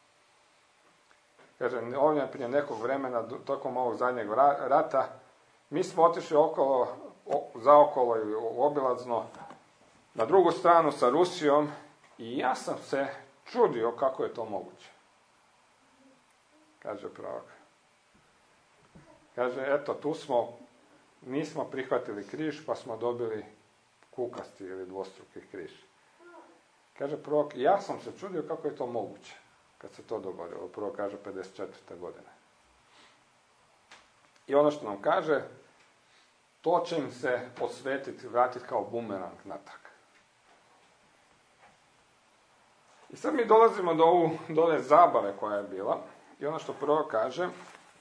Kaže, ovdje prije nekog vremena, tokom ovog zadnjeg rata, mi smo otišli okolo, zaokolo ili obilazno na drugu stranu sa Rusijom i ja sam se čudio kako je to moguće. Kaže prorok. Kaže, eto, tu smo, nismo prihvatili križ, pa smo dobili kukasti ili dvostruki križ. Kaže prorok, ja sam se čudio kako je to moguće, kad se to dogodilo. Prvo kaže pedeset četvrte godine. I ono što nam kaže, to će im se posvetiti, vratiti kao bumerang natrag. I sad mi dolazimo do, ovu, do ove zabave koja je bila. I ono što prvo kaže,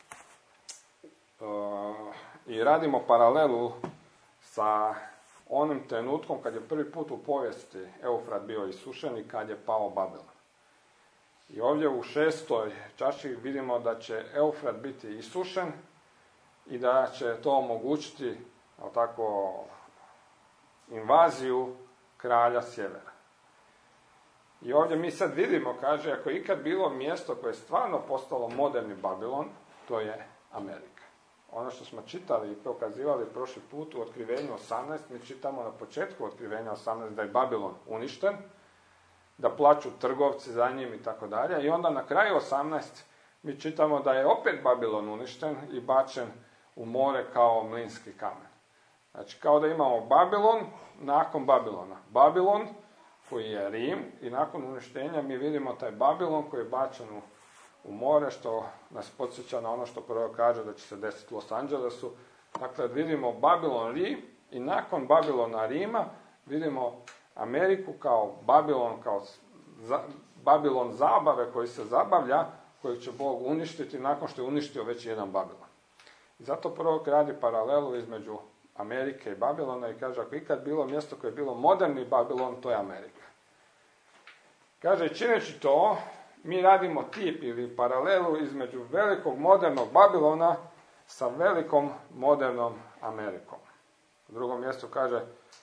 uh, i radimo paralelu sa onim trenutkom kad je prvi put u povijesti Eufrat bio isušen i kad je pao Babilon. I ovdje u šestoj čaši vidimo da će Eufrat biti isušen i da će to omogućiti, ali tako, invaziju kralja sjevera. I ovdje mi sad vidimo, kaže, ako je ikad bilo mjesto koje je stvarno postalo moderni Babilon, to je Amerika. Ono što smo čitali i pokazivali prošli put u Otkrivenju osamnaest, mi čitamo na početku Otkrivenja osamnaest da je Babilon uništen, da plaću trgovci za njim i tako dalje. I onda na kraju osamnaest mi čitamo da je opet Babilon uništen i bačen u more kao mlinski kamen. Znači, kao da imamo Babilon nakon Babilona. Babilon koji je Rim i nakon uništenja mi vidimo taj Babilon koji je bačen u, u more, što nas podsjeća na ono što prvo kaže da će se desiti u Los Angelesu. Dakle, vidimo Babilon Rim i nakon Babilona Rima vidimo Ameriku kao Babilon, kao za, Babilon zabave koji se zabavlja, kojeg će Bog uništiti nakon što je uništio već jedan Babilon. I zato prorok radi paralelu između Amerike i Babilona i kaže, ako ikad bilo mjesto koje je bilo moderni Babilon, to je Amerika. Kaže, čineći to, mi radimo tip ili paralelu između velikog modernog Babilona sa velikom modernom Amerikom. U drugom mjestu kaže,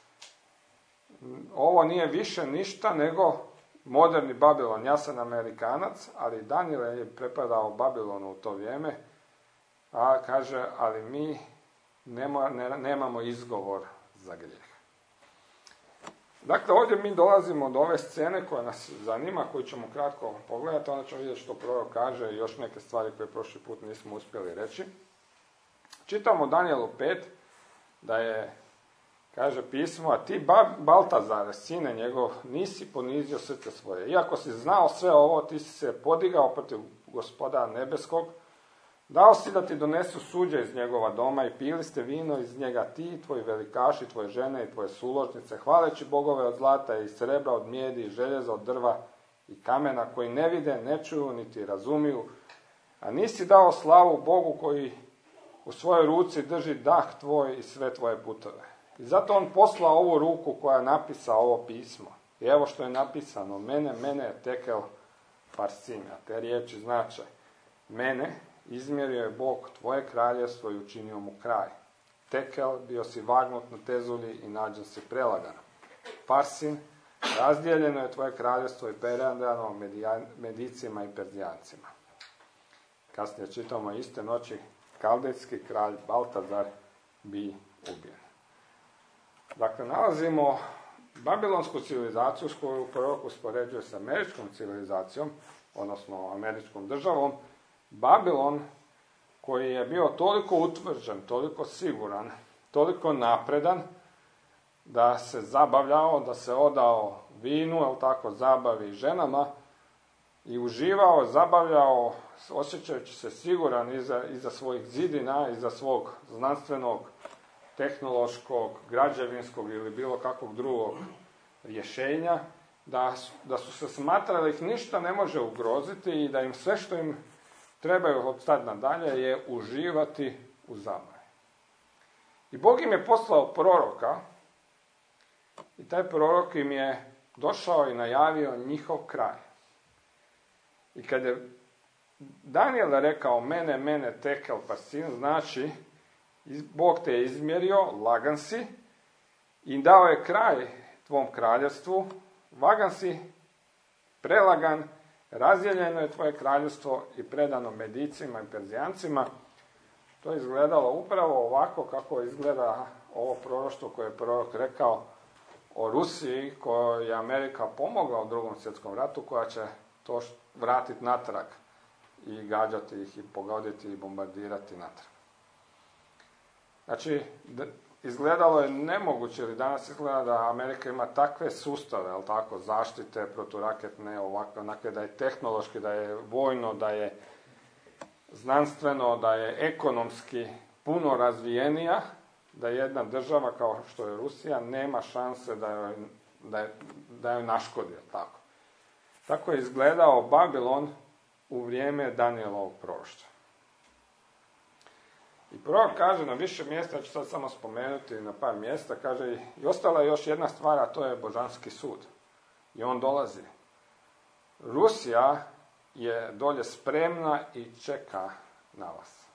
ovo nije više ništa nego moderni Babilon. Ja sam Amerikanac, ali Danijel je prepadao Babilonu u to vrijeme, a kaže, ali mi nema, ne, nemamo izgovor za grijeh. Dakle, ovdje mi dolazimo do ove scene koja nas zanima, koju ćemo kratko pogledati, onda ćemo vidjeti što prorok kaže i još neke stvari koje prošli put nismo uspjeli reći. Čitamo Danijelu pet, da je, kaže pismo, a ti Baltazare, sine njegov, nisi ponizio srce svoje. Iako si znao sve ovo, ti si se podigao protiv Gospoda nebeskog, dao si da ti donesu suđe iz njegova doma i pili ste vino iz njega ti, tvoji velikaši, tvoje žene i tvoje suložnice, hvaleći bogove od zlata i srebra, od mijedi i željeza, od drva i kamena, koji ne vide, ne čuju, niti razumiju, a nisi dao slavu Bogu koji u svojoj ruci drži dah tvoj i sve tvoje putove. I zato on poslao ovu ruku koja je napisao ovo pismo. I evo što je napisano, mene, mene je tekel parsim, a te riječi značaj. Mene izmjerio je Bog tvoje kraljevstvo i učinio mu kraj. Tekel, bio si vagnut na tezulji i nađen si prelagan. Parsin, razdijeljeno je tvoje kraljevstvo i predano Medicima i Perzijancima. Kasnije čitamo iste noći, kaldejski kralj Baltazar bi ubijen. Dakle, nalazimo babilonsku civilizaciju s koju prorok uspoređuje s američkom civilizacijom, odnosno američkom državom. Babilon koji je bio toliko utvrđen, toliko siguran, toliko napredan, da se zabavljao, da se odao vinu, jel tako, zabavi ženama, i uživao, zabavljao, osjećajući se siguran iza, iza svojih zidina, iza svog znanstvenog, tehnološkog, građevinskog ili bilo kakvog drugog rješenja, da, da su se smatrali ih ništa ne može ugroziti i da im sve što im trebaju od sad nadalje je uživati u zabavi. I Bog im je poslao proroka i taj prorok im je došao i najavio njihov kraj. I kad je Danijel rekao mene, mene tekel parsin, znači Bog te je izmjerio, lagan si, i dao je kraj tvom kraljevstvu, vagan si, prelagan, razdijeljeno je tvoje kraljevstvo i predano Medicima i Perzijancima. To je izgledalo upravo ovako kako izgleda ovo proroštvo koje je prorok rekao o Rusiji, kojoj je Amerika pomogla u Drugom svjetskom ratu, koja će to vratiti natrag i gađati ih i pogoditi i bombardirati natrag. Znači, izgledalo je nemoguće, ili danas izgleda da Amerika ima takve sustave, jel tako, zaštite proturaketne, ovakve, onakve, da je tehnološki, da je vojno, da je znanstveno, da je ekonomski puno razvijenija, da jedna država kao što je Rusija nema šanse da joj, da je, da joj naškodi, jel tako. Tako je izgledao Babilon u vrijeme Danijelovog proroštva. I prorok kaže na više mjesta, ja ću sad samo spomenuti na par mjesta, kaže i ostala je još jedna stvar, a to je božanski sud. I on dolazi. Rusija je dolje spremna i čeka na vas.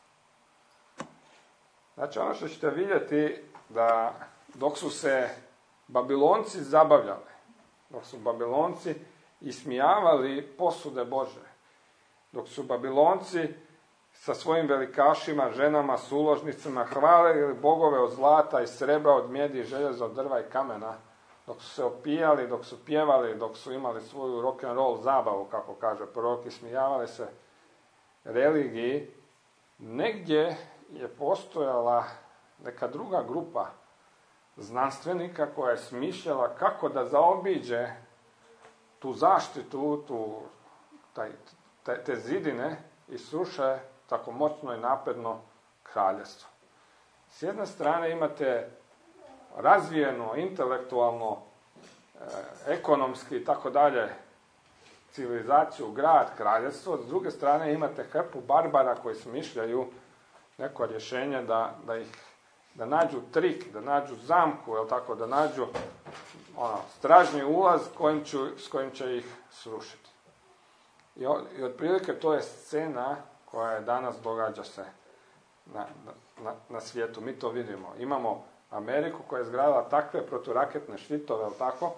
Znači ono što ćete vidjeti, da dok su se Babilonci zabavljali, dok su Babilonci ismijavali posude Bože, dok su Babilonci sa svojim velikašima, ženama, suložnicama hvalili bogove od zlata i srebra, od mijedi, željeza, od drva i kamena, dok su se opijali, dok su pjevali, dok su imali svoju rock and roll zabavu, kako kaže prorok, ismijavali se religiji, negdje je postojala neka druga grupa znanstvenika koja je smišljala kako da zaobiđe tu zaštitu, tu, taj, taj, te zidine i sruše tako moćno i napredno kraljevstvo. S jedne strane imate razvijeno, intelektualno, e, ekonomski i tako dalje civilizaciju, grad, kraljevstvo, s druge strane imate hrpu barbara koji smišljaju neko rješenje da, da ih da nađu trik, da nađu zamku, jel tako, da nađu ono, stražnji ulaz kojim ću, s kojim će ih srušiti. I, i otprilike to je scena koja je danas događa se na, na, na svijetu. Mi to vidimo. Imamo Ameriku koja je izgradila takve proturaketne štitove, jel tako,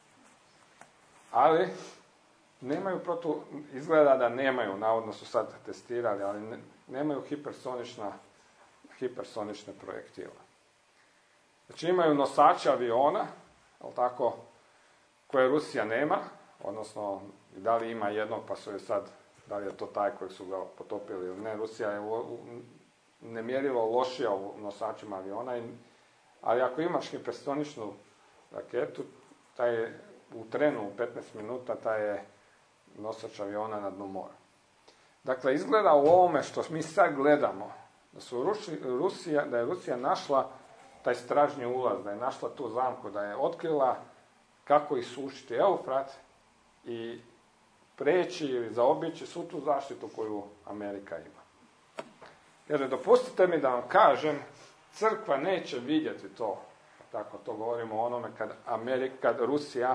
ali nemaju protu, izgleda da nemaju, navodno su sad testirali, ali ne, nemaju hipersonična hipersonične projektile. Znači imaju nosače aviona, jel tako, koje Rusija nema, odnosno da li ima jednog, pa su je sad, da li je to taj kojeg su ga potopili ili ne. Rusija je nemjerljivo lošija u nosačima aviona i Ali ako imaš hipersoničnu raketu, taj je u trenu u petnaest minuta, taj je nosač aviona na dnu mora. Dakle, izgleda u ovome što mi sad gledamo, da, su Rusi, Rusija, da je Rusija našla taj stražnji ulaz, da je našla tu zamku, da je otkrila kako isušiti Eufrat i preći ili zaobići svu tu zaštitu koju Amerika ima. Jer dopustite mi da vam kažem, crkva neće vidjeti to, tako to govorimo o onome kad, Amerika, kad Rusija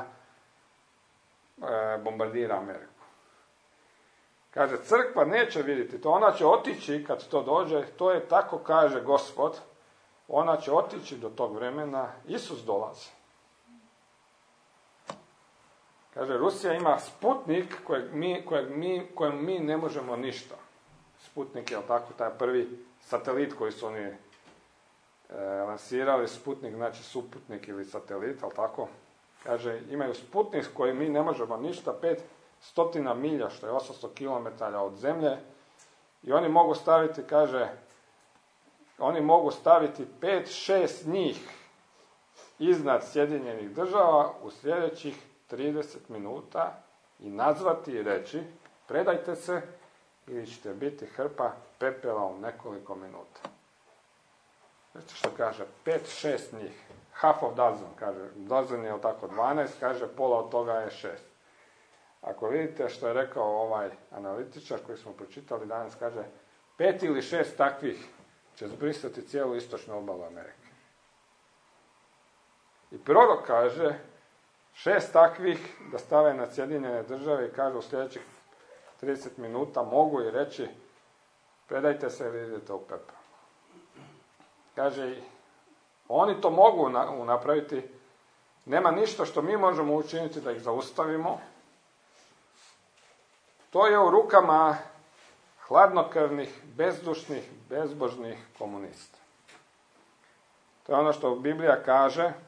e, bombardira Ameriku. Kaže, crkva neće vidjeti to, ona će otići kad to dođe, to je tako kaže Gospod, ona će otići do tog vremena, Isus dolazi. Kaže, Rusija ima Sputnik kojeg mi, kojeg mi, kojem mi ne možemo ništa. Sputnik je, tako, taj prvi satelit koji su oni e, lansirali, Sputnik znači suputnik ili satelit, ali tako. Kaže, imaju Sputnik koji mi ne možemo ništa, pet stotina milja, što je osamsto kilometara od zemlje, i oni mogu staviti, kaže, oni mogu staviti pet, šest njih iznad Sjedinjenih Država u sljedećih trideset minuta i nazvati i reći, predajte se ili ćete biti hrpa pepela u nekoliko minuta. Znači što kaže, pet, šest njih, half of dozen, kaže, dozen je tako dvanaest, kaže, pola od toga je šest. Ako vidite što je rekao ovaj analitičar koji smo pročitali danas, kaže, pet ili šest takvih će zbrisati cijelu istočnu obalu Amerike. I prorok kaže, šest takvih da stave na Sjedinjene Države i kaže u sljedećih trideset minuta mogu i reći, predajte se ili idete u pepel. Kaže, oni to mogu napraviti, nema ništa što mi možemo učiniti da ih zaustavimo. To je u rukama hladnokrvnih, bezdušnih, bezbožnih komunista. To je ono što Biblija kaže, e,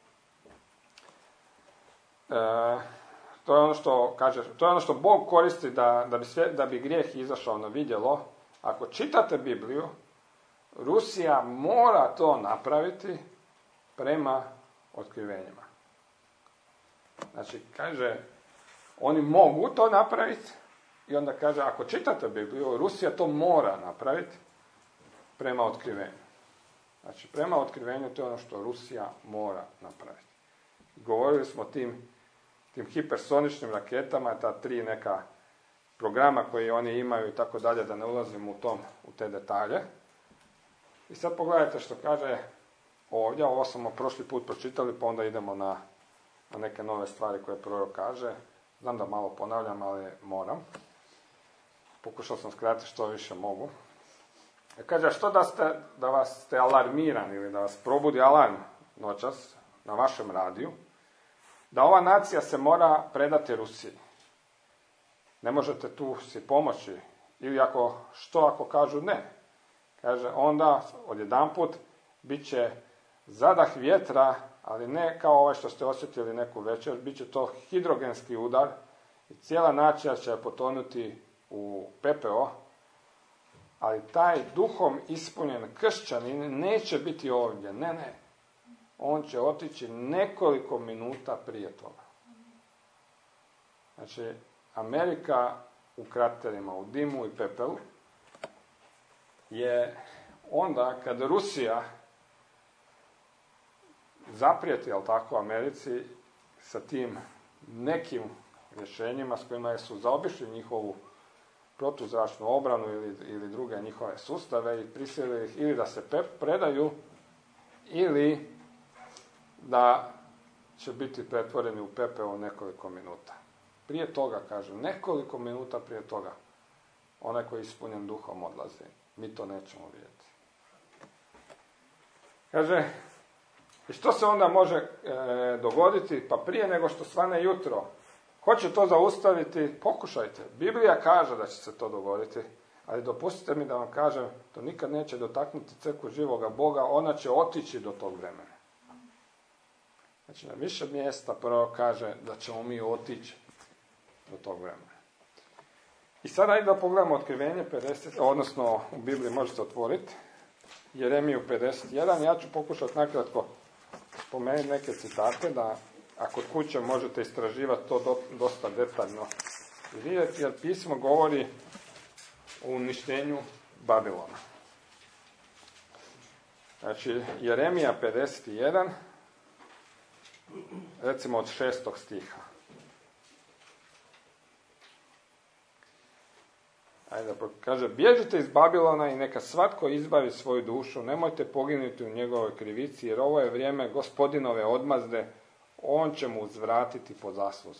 to je ono što kaže, to je ono što Bog koristi da, da, bi, sve, da bi grijeh izašao na vidjelo. Ako čitate Bibliju, Rusija mora to napraviti prema otkrivenjima. Znači, kaže, oni mogu to napraviti, i onda kaže, ako čitate Bibliju, Rusija to mora napraviti prema otkrivenju. Znači, prema otkrivenju to je ono što Rusija mora napraviti. Govorili smo o tim, tim hipersoničnim raketama, ta tri neka programa koje oni imaju i tako dalje, da ne ulazimo u, tom, u te detalje. I sad pogledajte što kaže ovdje, ovo smo prošli put pročitali, pa onda idemo na, na neke nove stvari koje prorok kaže. Znam da malo ponavljam, ali moram. Pokušao sam skratiti što više mogu. E kaže, što da, ste, da vas ste alarmirani ili da vas probudi alarm noćas na vašem radiju, da ova nacija se mora predati Rusiji. Ne možete tu si pomoći. Ili ako, što ako kažu ne? Kaže, onda odjedanput bit će zadah vjetra, ali ne kao ovaj što ste osjetili neku večer, bit će to hidrogenski udar i cijela nacija će potonuti u pepeo, ali taj duhom ispunjen kršćanin neće biti ovdje, ne, ne. On će otići nekoliko minuta prije toga. Znači, Amerika u kraterima, u dimu i pepelu, je onda kad Rusija zaprijeti, jel tako, Americi sa tim nekim rješenjima s kojima su zaobišli njihovu protuzračnu obranu ili, ili druge njihove sustave i prisilili ih ili da se pep, predaju ili da će biti pretvoreni u pepeo u nekoliko minuta. Prije toga, kaže, nekoliko minuta prije toga, onaj koji je ispunjen duhom odlazi. Mi to nećemo vidjeti. Kaže, i što se onda može e, dogoditi? Pa prije nego što svane jutro, ko će to zaustaviti? Pokušajte. Biblija kaže da će se to dogoditi, ali dopustite mi da vam kažem, to nikad neće dotaknuti crkvu živoga Boga, ona će otići do tog vremena. Znači, na više mjesta prvo kaže da ćemo mi otići do tog vremena. I sada ajde da pogledamo Otkrivenje pedeset, odnosno u Bibliji možete otvoriti, Jeremiju pedeset jedan, ja ću pokušati nakratko spomenuti neke citate, da ako kuće možete istraživati to do, dosta detaljno i vidjeti, jer pismo govori o uništenju Babilona. Znači, Jeremija pedeset jedan, recimo od šestog stiha. Ajde, kaže, bježite iz Babilona i neka svatko izbavi svoju dušu, nemojte poginuti u njegovoj krivici, jer ovo je vrijeme Gospodinove odmazde, on će mu uzvratiti po zasluzi.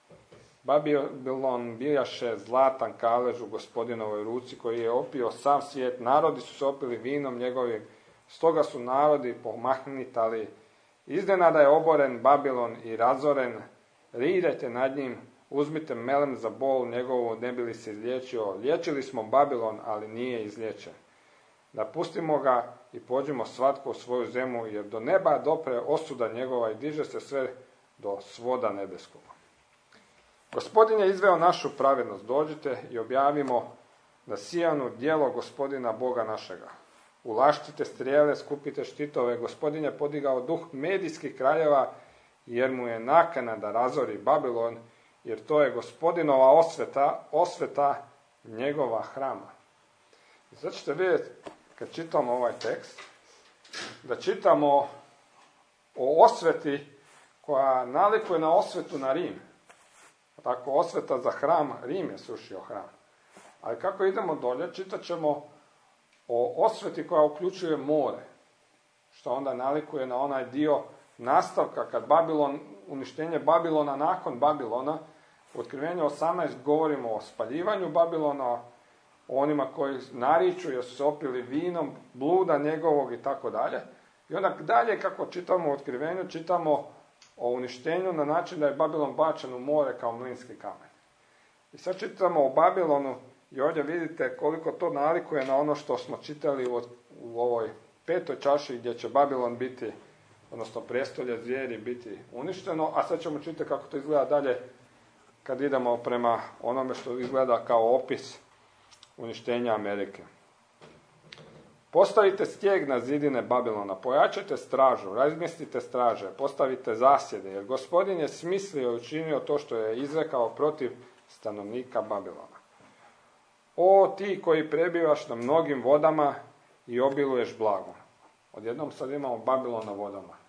Babilon bijaše zlatan kalež u Gospodinovoj ruci, koji je opio sav svijet, narodi su se opili vinom njegovih, stoga su narodi pomahnitali. Iznenada je oboren Babilon i razoren, ridajte nad njim, uzmite melem za bol njegovu, ne bi li se izliječio. Liječili smo Babilon, ali nije izliječen. Napustimo ga i pođimo svatko u svoju zemlju, jer do neba dopre osuda njegova i diže se sve do svoda nebeskog. Gospodin je izveo našu pravednost, dođite i objavimo na Sijanu djelo Gospodina Boga našega. Ulaštite strijele, skupite štitove, Gospodin je podigao duh medijskih kraljeva, jer mu je nakana da razori Babilon, jer to je Gospodinova osveta, osveta njegova hrama. I sad ćete vidjeti, kad čitamo ovaj tekst, da čitamo o osveti koja nalikuje na osvetu na Rim. Tako, osveta za hram, Rim je srušio hram. Ali kako idemo dolje, čitat ćemo o osveti koja uključuje more, što onda nalikuje na onaj dio nastavka, kad Babilon, uništenje Babilona nakon Babilona, u Otkrivenju osamnaest govorimo o spaljivanju Babilona, o onima koji nariču jer su se opili vinom, bluda njegovog i tako dalje. I onda dalje, kako čitamo u Otkrivenju, čitamo o uništenju na način da je Babilon bačen u more kao mlinski kamen. I sad čitamo o Babilonu i ovdje vidite koliko to nalikuje na ono što smo čitali u, u ovoj petoj čaši gdje će Babilon biti, odnosno prijestolje zvijeri biti uništeno, a sad ćemo čitati kako to izgleda dalje kad idemo prema onome što izgleda kao opis uništenja Amerike. Postavite stijeg na zidine Babilona, pojačajte stražu, razmjestite straže, postavite zasjede, jer Gospodin je smislio i učinio to što je izrekao protiv stanovnika Babilona. O ti koji prebivaš na mnogim vodama i obiluješ blagom. Odjednom sad imamo Babilon na vodama.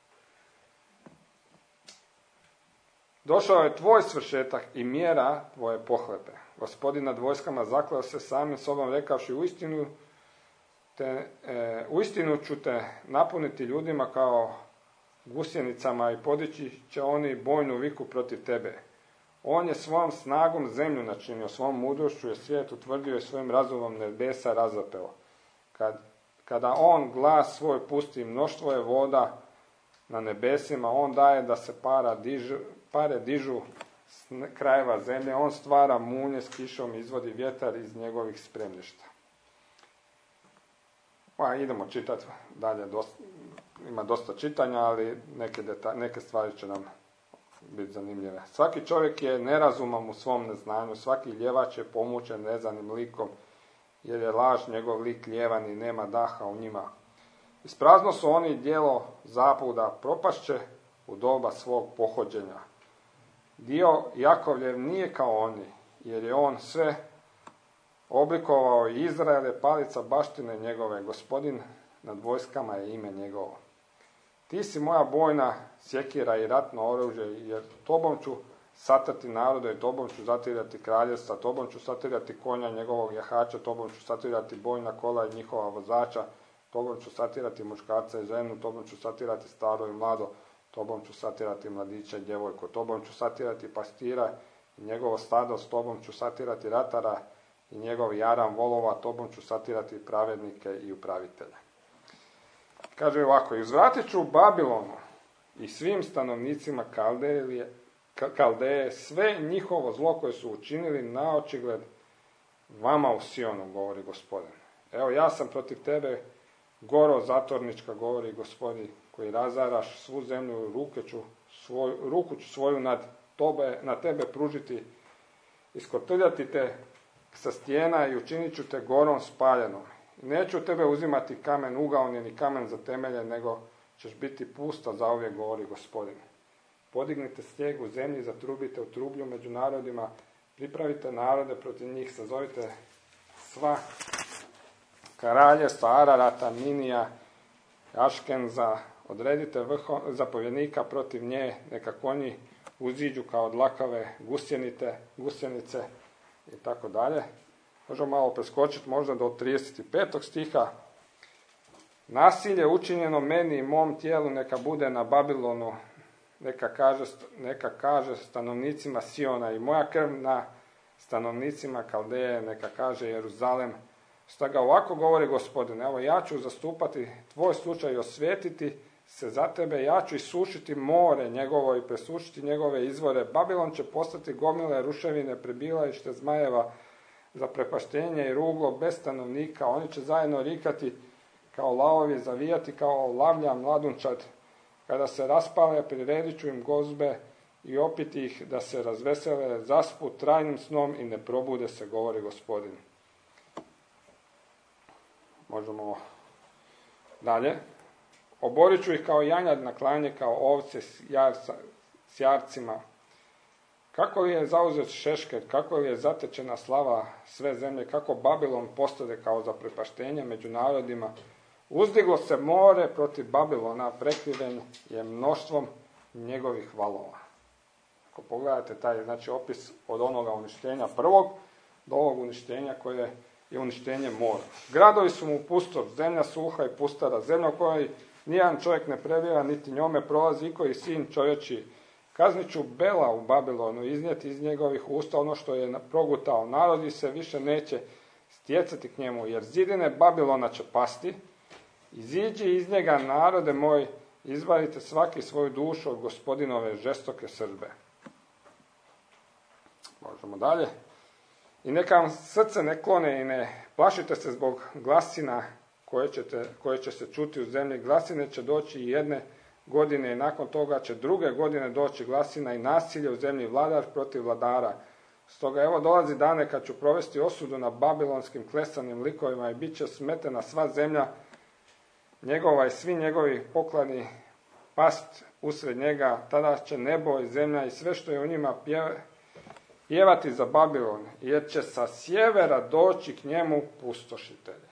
Došao je tvoj svršetak i mjera tvoje pohlepe. Gospodin nad vojskama zakleo se samim sobom rekavši, uistinu, te, e, uistinu ću te napuniti ljudima kao gusjenicama i podići će oni bojnu viku protiv tebe. On je svojom snagom zemlju načinio, svom mudrošću je svijet utvrdio i svojim razumom nebesa razapeo. Kad, kada on glas svoj pusti, mnoštvo je voda na nebesima, on daje da se para dižu, pare dižu s krajeva zemlje, on stvara munje s kišom, izvodi vjetar iz njegovih spremništa. Pa, idemo čitati dalje, dosta, ima dosta čitanja, ali neke, deta, neke stvari će nam biti zanimljive. Svaki čovjek je nerazuman u svom neznanju, svaki ljevač je pomučen nezanim likom, jer je laž njegov lik ljevan i nema daha u njima. Isprazno su oni djelo zapuda, propašće u doba svog pohođenja. Dio Jakovljev nije kao oni, jer je on sve oblikovao i Izrael je palica baštine njegove, Gospodin nad vojskama je ime njegovo. Ti si moja bojna sjekira i ratno oružje, jer tobom ću satrati narode i tobom ću zatirati kraljevstva, tobom ću satirati konja njegovog jahača, tobom ću satirati bojna kola i njihova vozača, tobom ću satirati muškarca i ženu, tobom ću satirati staro i mlado, tobom ću satirati mladića i djevojku, tobom ću satirati pastira i njegovo stado, s tobom ću satirati ratara i njegov jaram volova, tobom ću satirati pravednike i upravitelje. Kaže ovako, i uzvratit ću Babilonu i svim stanovnicima Kaldeje, Kaldeje sve njihovo zlo koje su učinili na očigled vama u Sionu, govori Gospodin. Evo ja sam protiv tebe, goro zatornička, govori Gospodin, koji razaraš svu zemlju, ruke ću svoj, ruku ću svoju nad, tobe, nad tebe pružiti, iskotrljati te sa stijena i učinit ću te gorom spaljenom. Neću tebe uzimati kamen ugaoni ni kamen za temelje, nego ćeš biti pusta zauvijek, govori Gospodin. Podignite stijeg u zemlji, zatrubite u trublju među narodima, pripravite narode protiv njih, sazovite sva kraljevstva Ararata, Minija, Aškenza, odredite vrho, zapovjednika protiv nje, neka konji uziđu kao dlakave gusjenite, gusjenice i tako dalje. Možemo malo preskočiti možda do trideset petog stiha. Nasilje učinjeno meni i mom tijelu neka bude na Babilonu, neka kaže, neka kaže stanovnicima Siona, i moja krv na stanovnicima Kaldeje, neka kaže Jeruzalem. Stoga ovako govori Gospodin, evo ja ću zastupati tvoj slučaj i osvetiti se za tebe, ja ću isušiti more njegovo i presušiti njegove izvore. Babilon će postati gomile ruševine, prebivalište zmajeva, za prepaštenje i ruglo bez stanovnika. Oni će zajedno rikati kao lavovi, zavijati kao lavlja mladunčad. Kada se raspale, priredit ću im gozbe i opiti ih da se razvesele, zaspu trajnim snom i ne probude se, govori Gospodin. Možemo dalje. Oborit ću ih kao janjad na klanje, kao ovce s, jarca, s jarcima. Kako li je zauzet Šešket, kako li je zatečena slava sve zemlje, kako Babilon postade kao zaprepaštenje među narodima. Uzdiglo se more protiv Babilona, prekriven je mnoštvom njegovih valova. Ako pogledate taj znači, opis od onoga uništenja prvog do ovog uništenja koje je uništenje mora. Gradovi su mu pustoš, zemlja suha i pustara, zemlja u kojoj nijedan čovjek ne prebira, niti njome prolazi ikoji sin čovječi. Kaznit ću Bela u Babilonu, iznijeti iz njegovih usta ono što je progutao. Narodi se više neće stjecati k njemu, jer zidine Babilona će pasti. Iziđi iz njega, narode moj, izvarite svaki svoju dušu od Gospodinove žestoke srdbe. Možemo dalje. I neka vam srce ne klone i ne plašite se zbog glasina koje, ćete, koje će se čuti u zemlji. Glasine će doći i jedne godine i nakon toga će druge godine doći glasina i nasilje u zemlji, vladar protiv vladara. Stoga evo dolazi dane kad ću provesti osudu na babilonskim klesanim likovima i bit će smetena sva zemlja njegova i svi njegovi poklani past usred njega. Tada će nebo i zemlja i sve što je u njima pjevati za Babilon, jer će sa sjevera doći k njemu pustošitelji.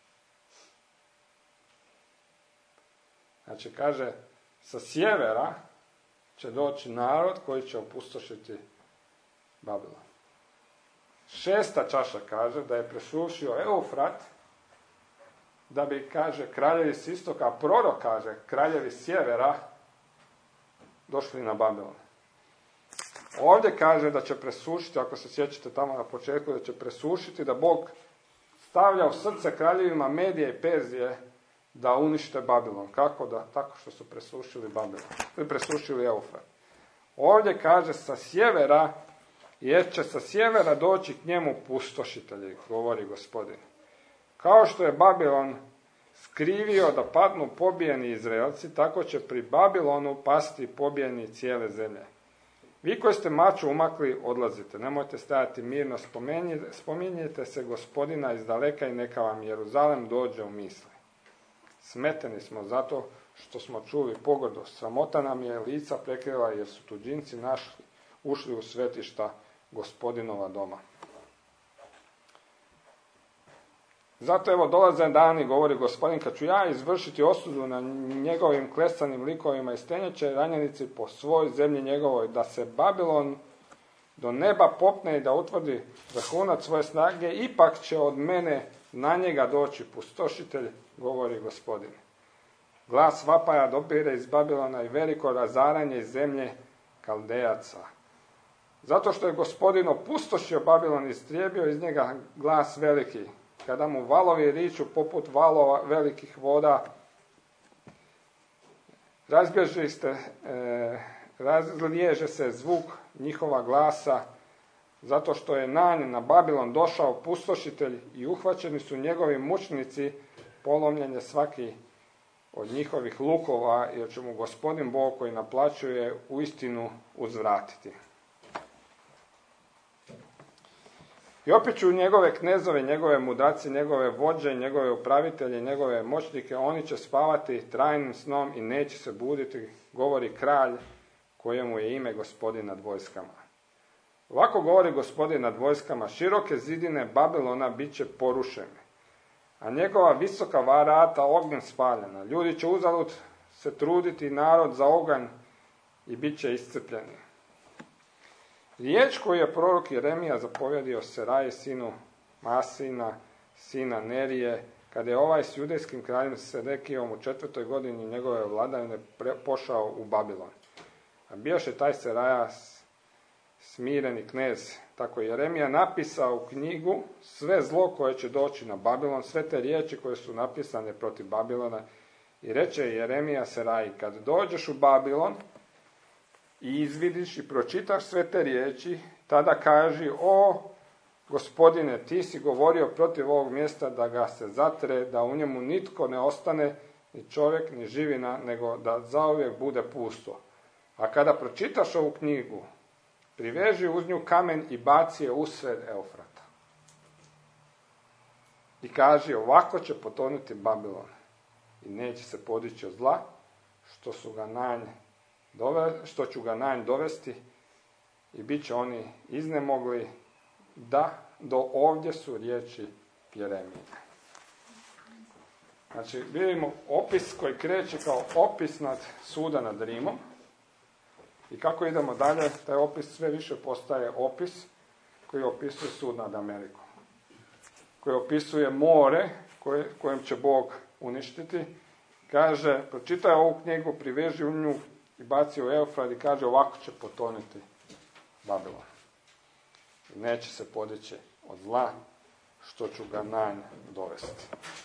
Znači kaže, sa sjevera će doći narod koji će opustošiti Babilon. Šesta čaša kaže da je presušio Eufrat, da bi, kaže, kraljevi s istoka, a prorok kaže, kraljevi sjevera došli na Babilon. Ovdje kaže da će presušiti, ako se sjećate tamo na početku, da će presušiti, da Bog stavlja u srce kraljevima Medije i Perzije da unište Babilon. Kako da? Tako što su presušili Babilon. Presušili Eufrat. Ovdje kaže sa sjevera, jer će sa sjevera doći k njemu pustošitelji, govori Gospodin. Kao što je Babilon skrivio da padnu pobijeni Izraelci, tako će pri Babilonu pasti pobijeni cijele zemlje. Vi koji ste maču umakli, odlazite, nemojte stajati mirno, spominjite se Gospodina iz daleka i neka vam Jeruzalem dođe u misli. Smeteni smo zato što smo čuli pogodost, sramota nam je lica prekrila jer su tuđinci našli, ušli u svetišta Gospodinova doma. Zato evo dolaze dani, govori Gospodin, kad ću ja izvršiti osudu na njegovim klesanim likovima i stenjeće ranjenici po svoj zemlji njegovoj, da se Babilon do neba popne i da utvrdi vrhunac svoje snage, ipak će od mene na njega doći pustošitelj, govori Gospodin. Glas vapaja dopire iz Babilona i veliko razaranje iz zemlje Kaldejaca. Zato što je Gospodin opustošio Babilon i istrijebio iz njega glas veliki, kada mu valovi riču poput valova velikih voda, razbježi ste, e, razliježe se zvuk njihova glasa, zato što je na nj, na Babilon došao pustošitelj i uhvaćeni su njegovi mučnici, polomljen je svaki od njihovih lukova, jer će mu Gospodin Bog koji naplaćuje uistinu uzvratiti. I opet ću njegove knezove, njegove mudraci, njegove vođe, njegove upravitelje, njegove moćnike, oni će spavati trajnim snom i neće se buditi, govori kralj kojemu je ime Gospodin nad vojskama. Ovako govori Gospodin nad vojskama, široke zidine Babilona bit će porušene, a njegova visoka vrata ognjem spaljena. Ljudi će uzalud se truditi, narod za oganj, i bit će iscrpljeni. Riječ koju je prorok Jeremija zapovjedio Seraji sinu Masina, sina Nerije, kada je ovaj s judejskim kraljem Sedekijom u četvrtoj godini njegove vladavine pošao u Babilon. A bijaše taj Seraja smireni knez. Tako Jeremija napisao u knjigu sve zlo koje će doći na Babilon, sve te riječi koje su napisane protiv Babilona. I reče Jeremija Seraji, kad dođeš u Babilon i izvidiš i pročitaš sve te riječi, tada kaži, o Gospodine, ti si govorio protiv ovog mjesta da ga se zatre, da u njemu nitko ne ostane, ni čovjek, ni živina, nego da zauvijek bude pusto. A kada pročitaš ovu knjigu, priveži uz nju kamen i baci je usred Eufrata. I kaži, ovako će potonuti Babilon i neće se podići od zla, što, su ga nanj dove, što ću ga nanj dovesti, i bit će oni iznemogli, da do ovdje su riječi Jeremije. Znači, vidimo opis koji kreće kao opis nad suda nad Rimom. I kako idemo dalje, taj opis sve više postaje opis koji opisuje sud nad Amerikom. Koji opisuje more koje, kojem će Bog uništiti. Kaže, pročitaj ovu knjigu, priveži u nju i baci u Eufrat i kaže, ovako će potoniti Babilon. I neće se podići od zla, što ću ga nanj dovesti.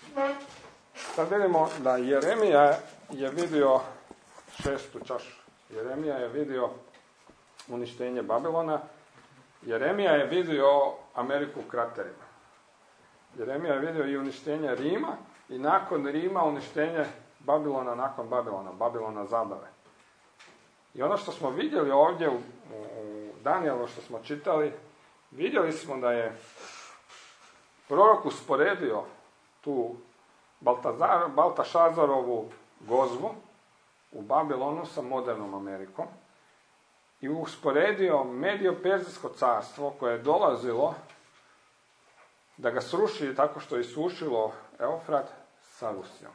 Sad vidimo da Jeremija je vidio šestu čašu. Jeremija je vidio uništenje Babilona. Jeremija je vidio Ameriku u kraterima. Jeremija je vidio i uništenje Rima i nakon Rima uništenje Babilona nakon Babilona, Babilona zabave. I ono što smo vidjeli ovdje u, u Danijelu, što smo čitali, vidjeli smo da je prorok usporedio tu Baltazar, Baltašazarovu gozbu u Babilonu sa modernom Amerikom i usporedio Medio-Perzijsko carstvo koje je dolazilo da ga sruši tako što je isušilo Eufrat sa Rusijom.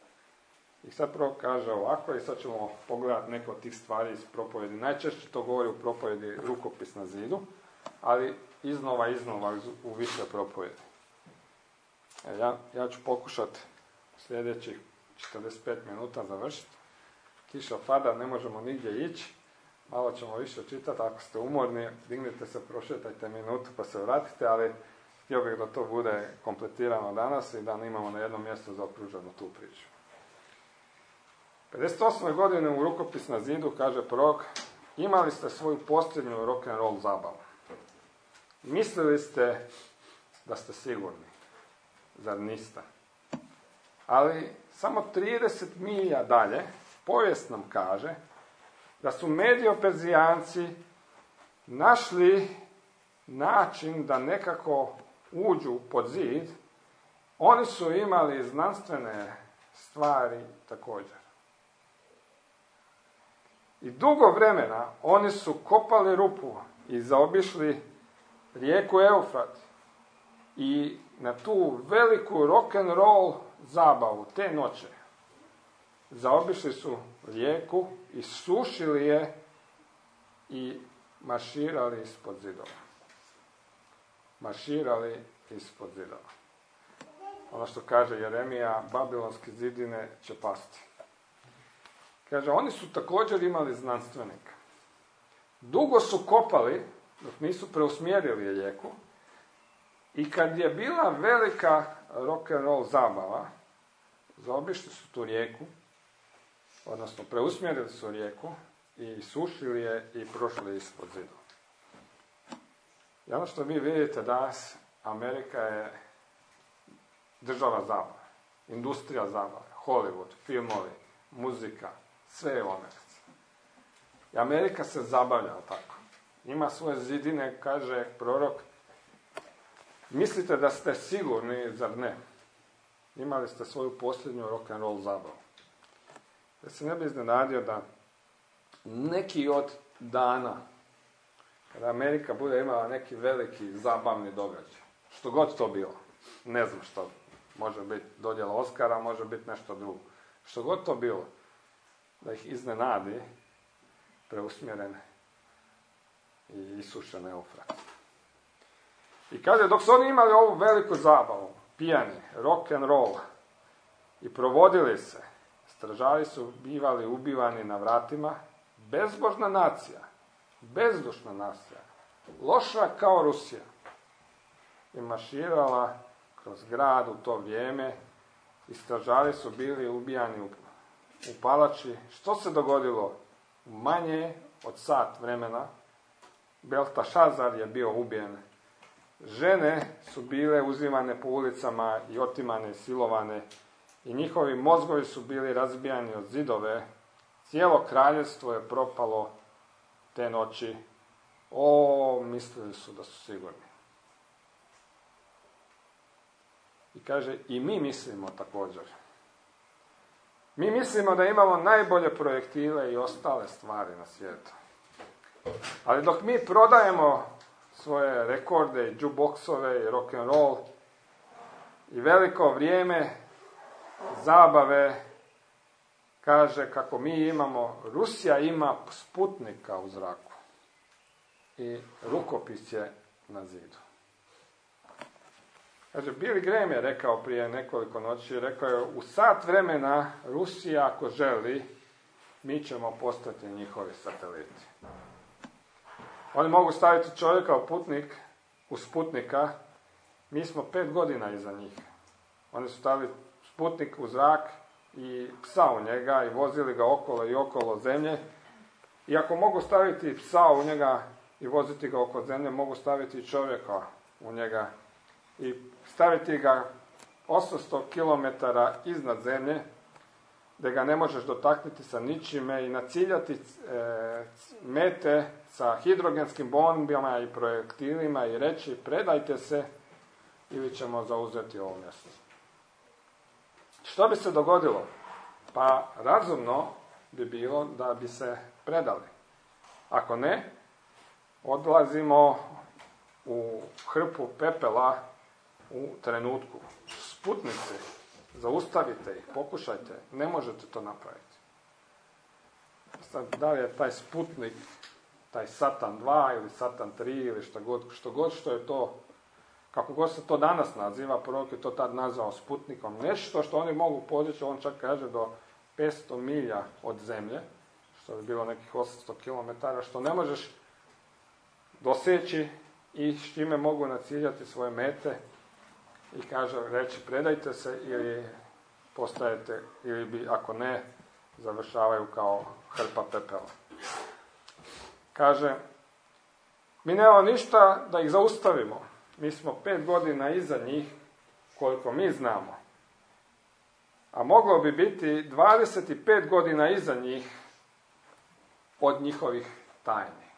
I sad prvo kaže ovako, i sad ćemo pogledati neke od tih stvari iz propovjedi. Najčešće to govori u propovjedi Rukopis na zidu, ali iznova, iznova u više propovjedi. E, ja, ja ću pokušati sljedećih četrdeset pet minuta završiti. Kiša pada, ne možemo nigdje ići. Malo ćemo više čitati. Ako ste umorni, dignite se, prošetajte minutu pa se vratite, ali htio bih da to bude kompletirano danas i da imamo na jednom mjestu zaokruženu tu priču. pedeset osme godine u Rukopis na zidu kaže prorok, imali ste svoju posljednju rock'n'roll zabavu. Mislili ste da ste sigurni. Zar niste? Ali samo trideset milja dalje povijest nam kaže da su Medio-Perzijanci našli način da nekako uđu pod zid. Oni su imali znanstvene stvari također. I dugo vremena oni su kopali rupu i zaobišli rijeku Eufrat. I na tu veliku rock'n'roll zabavu te noće zaobišli su rijeku, isušili je i marširali ispod zidova. Marširali ispod zidova. Ono što kaže Jeremija, babilonske zidine će pasti. Kaže, oni su također imali znanstvenika. Dugo su kopali, dok nisu preusmjerili rijeku, i kad je bila velika rock'n'roll zabava, zaobišli su tu rijeku, odnosno preusmjerili su rijeku i sušili je i prošli ispod zidova. I ono što vi vidite danas, Amerika je država zabave, industrija zabave, Hollywood, filmovi, muzika, sve je u Americi. I Amerika se zabavlja tako. Ima svoje zidine, kaže prorok, Mislite da ste sigurni, zar ne? Imali ste svoju posljednju rock'n'roll zabavu. Da se ne bi iznenadio da neki od dana, kada Amerika bude imala neki veliki zabavni događaj, što god to bilo, ne znam što, može biti dodjela Oskara, može biti nešto drugo, što god to bilo, da ih iznenadi preusmjerene i isušene Eufrat. I kaže, dok su oni imali ovu veliku zabavu, pijani, rock and roll, i provodili se, stražari su bivali ubivani na vratima, bezbožna nacija, bezdušna nacija, loša kao Rusija, i marširala kroz grad u to vrijeme, i stražari su bili ubijani u, u palači. Što se dogodilo? Manje od sat vremena Beltašazar je bio ubijen. Žene su bile uzimane po ulicama i otimane, silovane, i njihovi mozgovi su bili razbijani od zidove. Cijelo kraljevstvo je propalo te noći. O, mislili su da su sigurni. I kaže, i mi mislimo također. Mi mislimo da imamo najbolje projektile i ostale stvari na svijetu. Ali dok mi prodajemo svoje rekorde, i jukeboxove, i rock'n'roll, i veliko vrijeme zabave, kaže kako mi imamo, Rusija ima Sputnika u zraku i rukopis je na zidu. Kaže, Billy Graham je rekao prije nekoliko noći, rekao je, u sat vremena Rusija, ako želi, mi ćemo postati njihovi sateliti. Oni mogu staviti čovjeka u putnik, u Sputnika, mi smo pet godina iza njih. Oni su stavili Sputnik u zrak i psa u njega i vozili ga okolo i okolo zemlje. I ako mogu staviti psa u njega i voziti ga oko zemlje, mogu staviti čovjeka u njega i staviti ga osamsto kilometara iznad zemlje, da ga ne možeš dotaknuti sa ničime i naciljati e, mete sa hidrogenskim bombama i projektilima i reći, predajte se ili ćemo zauzeti ovo mjesto. Što bi se dogodilo? Pa razumno bi bilo da bi se predali. Ako ne, odlazimo u hrpu pepela u trenutku. Sputnici, zaustavite ih, pokušajte, ne možete to napraviti. Sad, da li je taj Sputnik, taj Satan dva ili Satan tri ili što god, što god što je to, kako god se to danas naziva, prorok je to tad nazvao Sputnikom, nešto što oni mogu podići, on čak kaže do petsto milja od zemlje, što bi bilo nekih osamsto kilometara, što ne možeš doseći i s čime mogu naciljati svoje mete i kaže, reći, predajte se ili postajete, ili bi, ako ne, završavaju kao hrpa pepela. Kaže, mi nemamo ništa da ih zaustavimo. Mi smo pet godina iza njih, koliko mi znamo. A moglo bi biti dvadeset pet godina iza njih od njihovih tajni.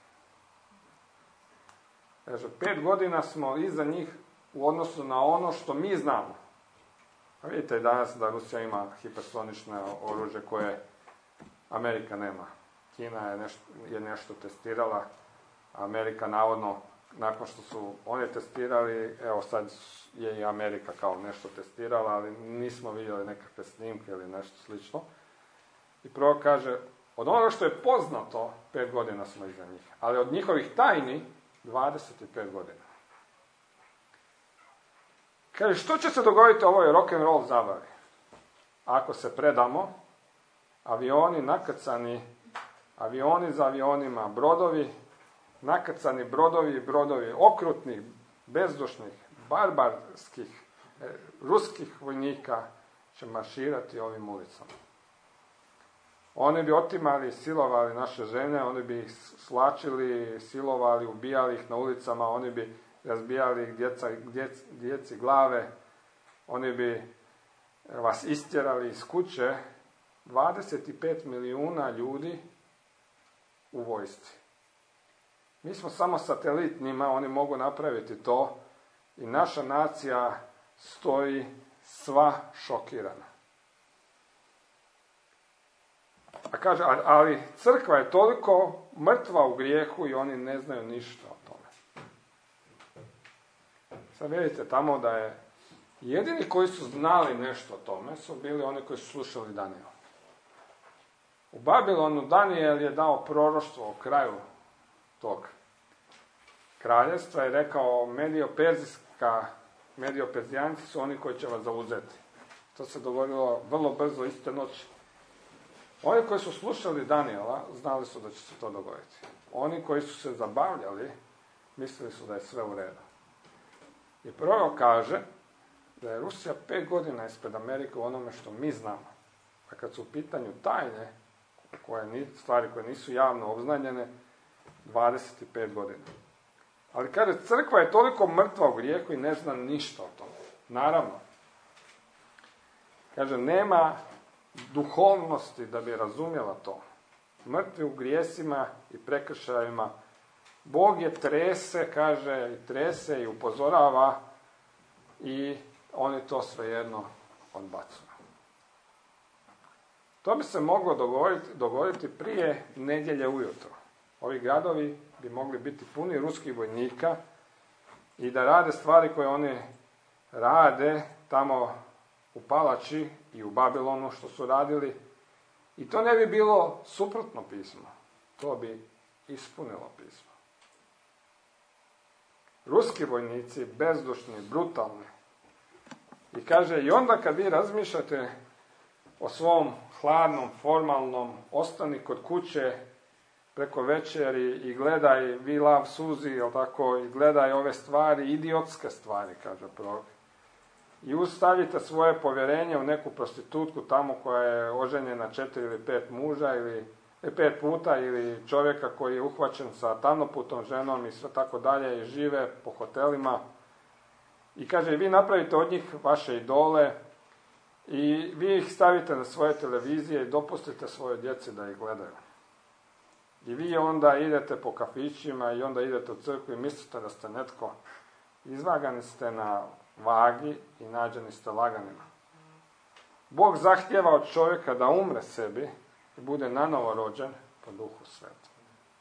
Kaže, pet godina smo iza njih u odnosu na ono što mi znamo. A vidite danas da Rusija ima hipersonično oružje koje Amerika nema. Kina je nešto, je nešto testirala, a Amerika navodno, nakon što su oni testirali, evo sad je i Amerika kao nešto testirala, ali nismo vidjeli nekakve snimke ili nešto slično. I prvo kaže, od onoga što je poznato, pet godina smo iza njih, ali od njihovih tajni, dvadeset pet godina. Kaže, što će se dogoditi u ovoj rock'n'roll zabavi? Ako se predamo, avioni nakrcani, avioni za avionima, brodovi, nakrcani brodovi i brodovi okrutnih, bezdušnih, barbarskih, e, ruskih vojnika će marširati ovim ulicama. Oni bi otimali i silovali naše žene, oni bi ih svlačili, silovali, ubijali ih na ulicama, oni bi razbijali djeca, djec, djeci glave, oni bi vas istjerali iz kuće. dvadeset pet milijuna ljudi u vojsci. Mi smo samo satelit njima, oni mogu napraviti to i naša nacija stoji sva šokirana. A kaže, ali crkva je toliko mrtva u grijehu i oni ne znaju ništa o tome. Sad vidite tamo da je jedini koji su znali nešto o tome su bili oni koji su slušali Danijela. U Babilonu Danijel je dao proroštvo o kraju tog kraljevstva i rekao Medio-Perzijska, Medio-Perzijanci su oni koji će vas zauzeti. To se dogodilo vrlo brzo, iste noći. Oni koji su slušali Danijela znali su da će se to dogoditi. Oni koji su se zabavljali mislili su da je sve u redu. I prorok kaže da je Rusija pet godina ispred Amerike u onome što mi znamo. A kad su u pitanju tajne, koje, stvari koje nisu javno obznanjene, dvadeset pet godina. Ali kaže, crkva je toliko mrtva u grijehu i ne zna ništa o tome. Naravno. Kaže, nema duhovnosti da bi razumjela to. Mrtvi u grijesima i prekršajima. Bog je trese, kaže, i trese i upozorava i oni to svejedno odbacuju. To bi se moglo dogoditi, dogoditi prije nedjelje ujutro. Ovi gradovi bi mogli biti puni ruskih vojnika i da rade stvari koje oni rade tamo u Palači i u Babilonu što su radili. I to ne bi bilo suprotno pismo. To bi ispunilo pismo. Ruski vojnici, bezdušni, brutalni. I kaže, i onda kad vi razmišljate o svom hladnom, formalnom, ostani kod kuće preko večeri i gledaj vi lav suzi, jel tako, i gledaj ove stvari, idiotske stvari, kaže prorok. I ustavite svoje povjerenje u neku prostitutku tamo koja je oženjena četiri ili pet muža ili pet puta ili čovjeka koji je uhvaćen sa tamnoputom ženom i sve tako dalje i žive po hotelima. I kaže, vi napravite od njih vaše idole i vi ih stavite na svoje televizije i dopustite svoje djeci da ih gledaju. I vi onda idete po kafićima i onda idete u crkvu i mislite da ste netko. Izvagani ste na vagi i nađeni ste laganima. Bog zahtjeva od čovjeka da umre sebi i bude nanovo rođen po Duhu Svetom.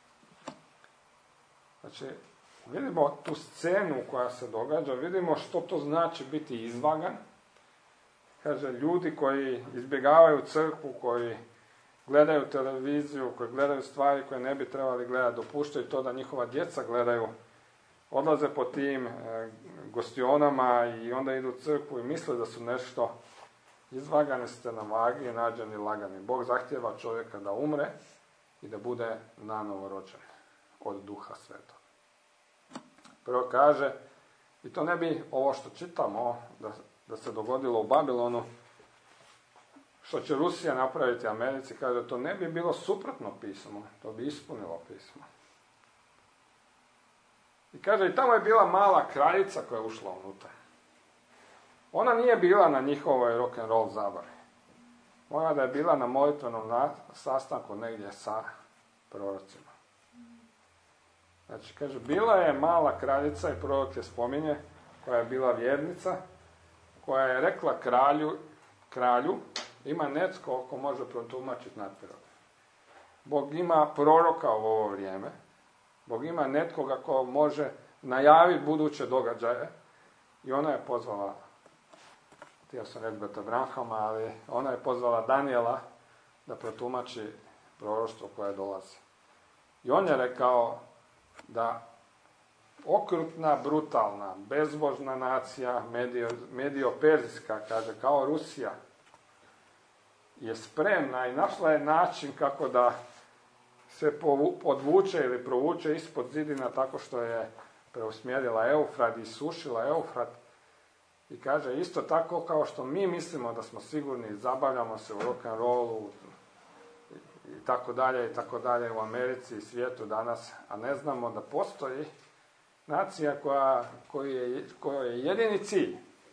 Znači, vidimo tu scenu koja se događa, vidimo što to znači biti izvagan. Kaže, ljudi koji izbjegavaju crkvu, koji gledaju televiziju, koji gledaju stvari koje ne bi trebali gledati, dopuštaju to da njihova djeca gledaju, odlaze po tim e, gostionama i onda idu u crkvu i misle da su nešto. Izvagani ste na vagi i nađeni lagani. Bog zahtjeva čovjeka da umre i da bude nanovo rođen od Duha Svetog. Prvo kaže, i to ne bi ovo što čitamo, da, da se dogodilo u Babilonu, što će Rusija napraviti Americi, kaže, to ne bi bilo suprotno pismo, to bi ispunilo pismo. I kaže, i tamo je bila mala kraljica koja je ušla unutra. Ona nije bila na njihovoj rock'n'roll zabavi. Ona da je bila na molitvenom sastanku negdje sa prorocima. Znači, kaže, bila je mala kraljica, i prorok je spominje, koja je bila vjernica, koja je rekla kralju, kralju, ima netko ko može protumačiti nadprirodno. Bog ima proroka u ovo vrijeme, Bog ima netkoga ko može najaviti buduće događaje, i ona je pozvala, htio sam reći Beta Branhama, ali ona je pozvala Danijela da protumači proroštvo koje dolazi. I on je rekao da okrutna, brutalna, bezbožna nacija, medio, medio-perzijska, kaže, kao Rusija, je spremna i našla je način kako da se podvuče ili provuče ispod zidina tako što je preusmjerila Eufrat i sušila Eufrat. I kaže, isto tako kao što mi mislimo da smo sigurni, zabavljamo se u rock'n'rollu i tako dalje i tako dalje u Americi i svijetu danas, a ne znamo da postoji nacija koja, koji je, koja je jedini cilj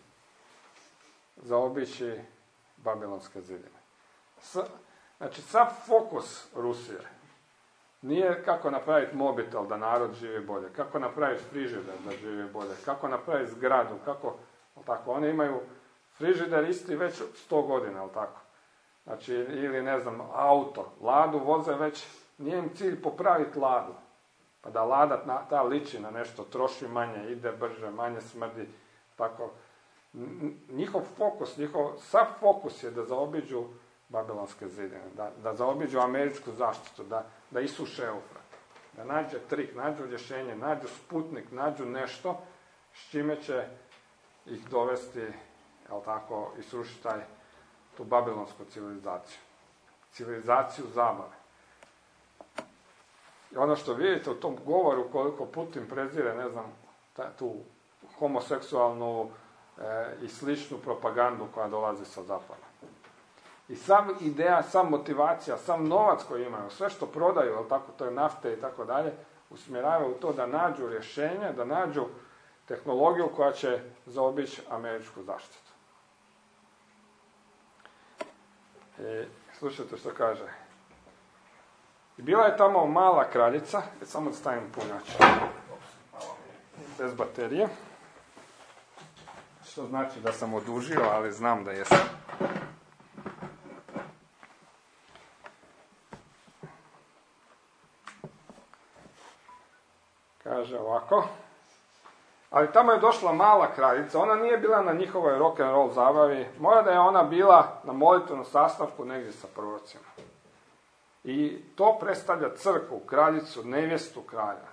zaobići babilonske zidine. S, znači, sav fokus Rusije Nije kako napraviti mobitel da narod živi bolje, kako napraviti frižider da živi bolje, kako napraviti zgradu, kako, tako, oni imaju frižider isti već sto godina, ali tako. Znači, ili ne znam, auto, ladu voze već, nije im cilj popraviti ladu, pa da lada na, ta liči na nešto, troši manje, ide brže, manje smrdi, tako. Njihov fokus, njihov, sav fokus je da zaobiđu babilonske zidine, da, da zaobiđu američku zaštitu, da, da isuše Eufrat, da nađe trik, nađu rješenje, nađu sputnik, nađu nešto s čime će ih dovesti, jel tako, i srušiti taj, tu babilonsku civilizaciju. Civilizaciju zabave. I ono što vidite u tom govoru, koliko Putin prezire, ne znam, ta, tu homoseksualnu e, i sličnu propagandu koja dolazi sa zapada. I sam ideja, sam motivacija, sam novac koji imaju, sve što prodaju, jel tako, to je nafte i tako dalje, usmjeravaju u to da nađu rješenje, da nađu tehnologiju koja će zaobići američku zaštitu. I slušajte što kaže. I bila je tamo mala kraljica, samo da stavim punjač, bez baterije, što znači da sam odužio, ali znam da jesam. Kaže ovako. Ali tamo je došla mala kraljica, ona nije bila na njihovoj rock and roll zabavi, mora da je ona bila na molitvenom sastavku negdje sa prorocima. I to predstavlja crkvu, kraljicu, nevjestu kralja.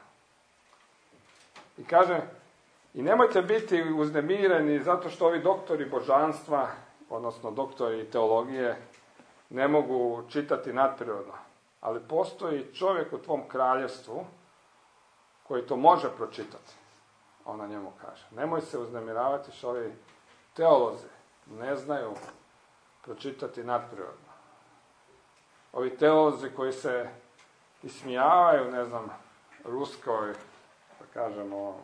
I kaže, i nemojte biti uznemireni zato što ovi doktori božanstva, odnosno doktori teologije, ne mogu čitati nadprirodno. Ali postoji čovjek u tvom kraljevstvu koji to može pročitati. Ona njemu kaže, nemoj se uznemiravati što ovi teolozi ne znaju pročitati nadprirodno. Ovi teolozi koji se ismijavaju, ne znam, ruskoj, da kažemo,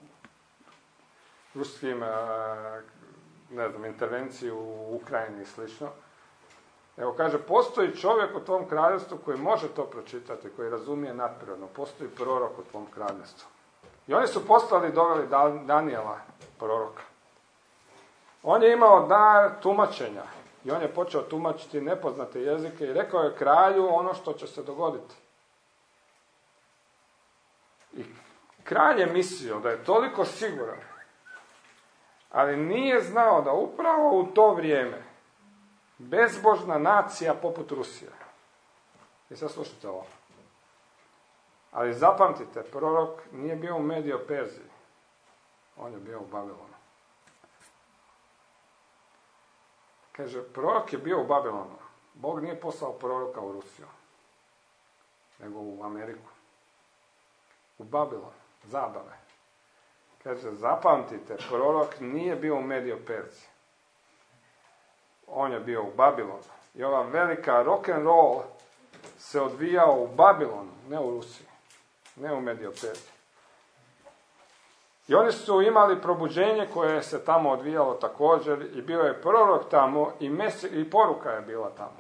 ruskim, ne znam, intervenciji u Ukrajini i slično. Evo kaže, postoji čovjek u tvom kraljevstvu koji može to pročitati, koji razumije nadprirodno. Postoji prorok u tvom kraljevstvu. I oni su postali, doveli Danijela, proroka. On je imao dar tumačenja. I on je počeo tumačiti nepoznate jezike i rekao je kralju ono što će se dogoditi. I kralj je mislio da je toliko siguran, ali nije znao da upravo u to vrijeme bezbožna nacija poput Rusije. I sad slušajte ovo. Ali zapamtite, prorok nije bio u Medio-Perziji. On je bio u Babilonu. Kaže, prorok je bio u Babilonu. Bog nije poslao proroka u Rusiju, nego u Ameriku. U Babilon, zabave. Kaže, zapamtite, prorok nije bio u Medio-Perziji. On je bio u Babilonu. I ova velika rock and roll se odvijao u Babilonu, ne u Rusiji, ne u Medio-Perziji. I oni su imali probuđenje koje se tamo odvijalo također i bio je prorok tamo i, mesi, i poruka je bila tamo.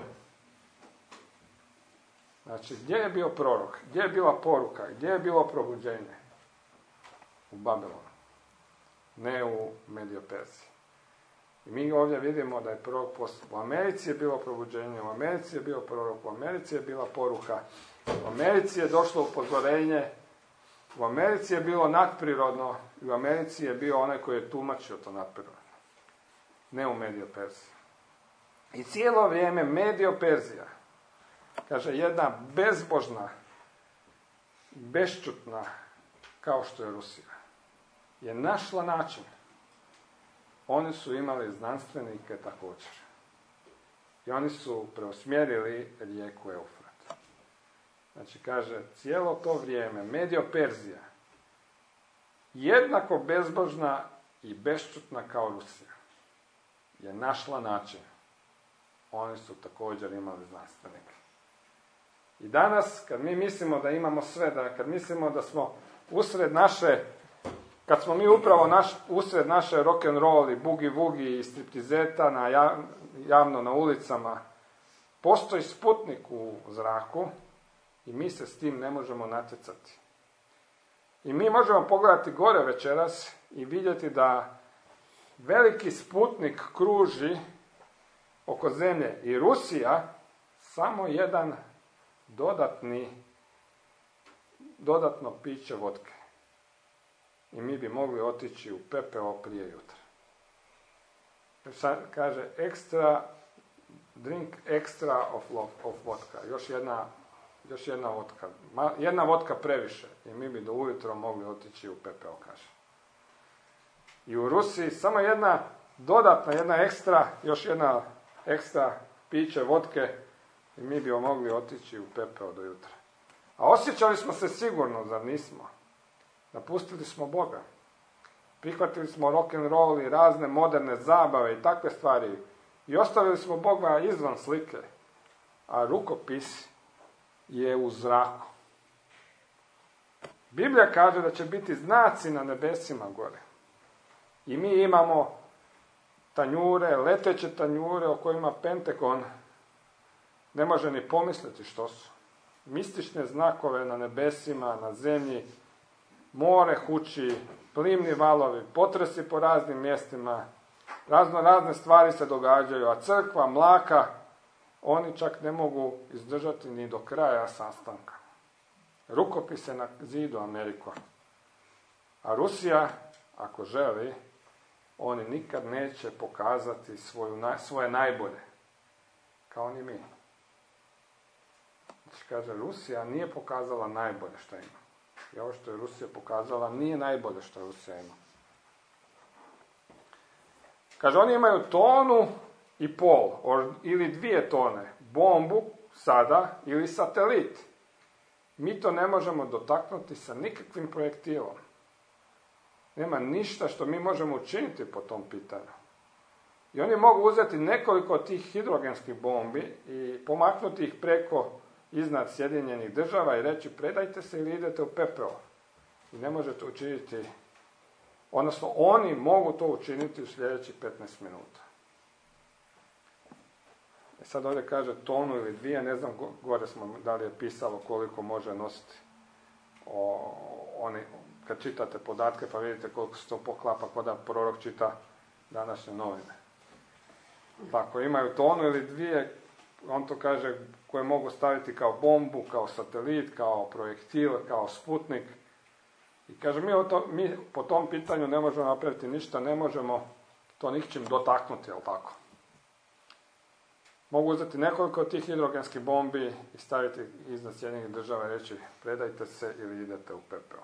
Znači, gdje je bio prorok? Gdje je bila poruka? Gdje je bilo probuđenje? U Babilonu. Ne u Medio-Perziji. I mi ovdje vidimo da je prorok poslan. U Americi je bilo probuđenje, u Americi je bio prorok, u Americi je bila poruka, u Americi je došlo upozorenje, u Americi je bilo nadprirodno i u Americi je bio onaj koji je tumačio to nadprirodno. Ne u Medio-Perziji. I cijelo vrijeme Medio-Perzija, kaže, jedna bezbožna, bešćutna, kao što je Rusija, je našla način. Oni su imali znanstvenike također. I oni su preusmjerili rijeku Eufrat. Znači, kaže, cijelo to vrijeme Medio-Perzija, jednako bezbožna i bešćutna kao Rusija, je našla način. Oni su također imali znanstvenike. I danas, kad mi mislimo da imamo sve, da kad mislimo da smo usred naše, kad smo mi upravo naš, usred naše rock'n'roll i bugi-vugi i striptizeta na javno na ulicama, postoji sputnik u zraku I mi se s tim ne možemo natjecati. I mi možemo pogledati gore večeras i vidjeti da veliki sputnik kruži oko zemlje i Rusija samo jedan dodatni, dodatno piće vodke. I mi bi mogli otići u pepeo prije jutra. Sad kaže extra, drink extra of, of vodka. Još jedna, još jedna vodka. Jedna vodka previše. I mi bi do ujutro mogli otići u pepeo, kaže. I u Rusiji samo jedna dodatna, jedna ekstra, još jedna ekstra piće vodke i mi bi mogli otići u pepeo do jutra. A osjećali smo se sigurno, zar nismo? Napustili smo Boga. Prihvatili smo rock and roll i razne moderne zabave i takve stvari. I ostavili smo Boga izvan slike. A rukopis je u zraku. Biblija kaže da će biti znaci na nebesima gore. I mi imamo tanjure, leteće tanjure o kojima Pentagon ne može ni pomisliti što su. Mistične znakove na nebesima, na zemlji, more huči, plimni valovi, potresi po raznim mjestima, razno razne stvari se događaju, a crkva, mlaka, oni čak ne mogu izdržati ni do kraja sastanka. Rukopise na zidu Ameriko. A Rusija, ako želi, oni nikad neće pokazati svoju, svoje najbolje, kao ni mi. Znači, kaže, Rusija nije pokazala najbolje što ima. I ovo što je Rusija pokazala nije najbolje što Rusija ima. Kaže, oni imaju tonu i pol, ili dvije tone, bombu sada ili satelit. Mi to ne možemo dotaknuti sa nikakvim projektilom. Nema ništa što mi možemo učiniti po tom pitanju. I oni mogu uzeti nekoliko od tih hidrogenskih bombi i pomaknuti ih preko iznad Sjedinjenih država i reći predajte se ili idete u pepeo. I ne možete učiniti, odnosno oni mogu to učiniti u sljedećih petnaest minuta. E sad ovdje kaže tonu ili dvije, ne znam gore smo da li je pisalo koliko može nositi. O, oni, kad čitate podatke pa vidite koliko se to poklapa kod da prorok čita današnje novine. Tako, imaju tonu ili dvije, on to kaže, koje mogu staviti kao bombu, kao satelit, kao projektil, kao sputnik. I kaže, mi, to, mi po tom pitanju ne možemo napraviti ništa, ne možemo to ničim dotaknuti, jel tako? Mogu uzeti nekoliko tih hidrogenskih bombi i staviti iznad Sjedinjenih država i reći predajte se ili idete u pepeo.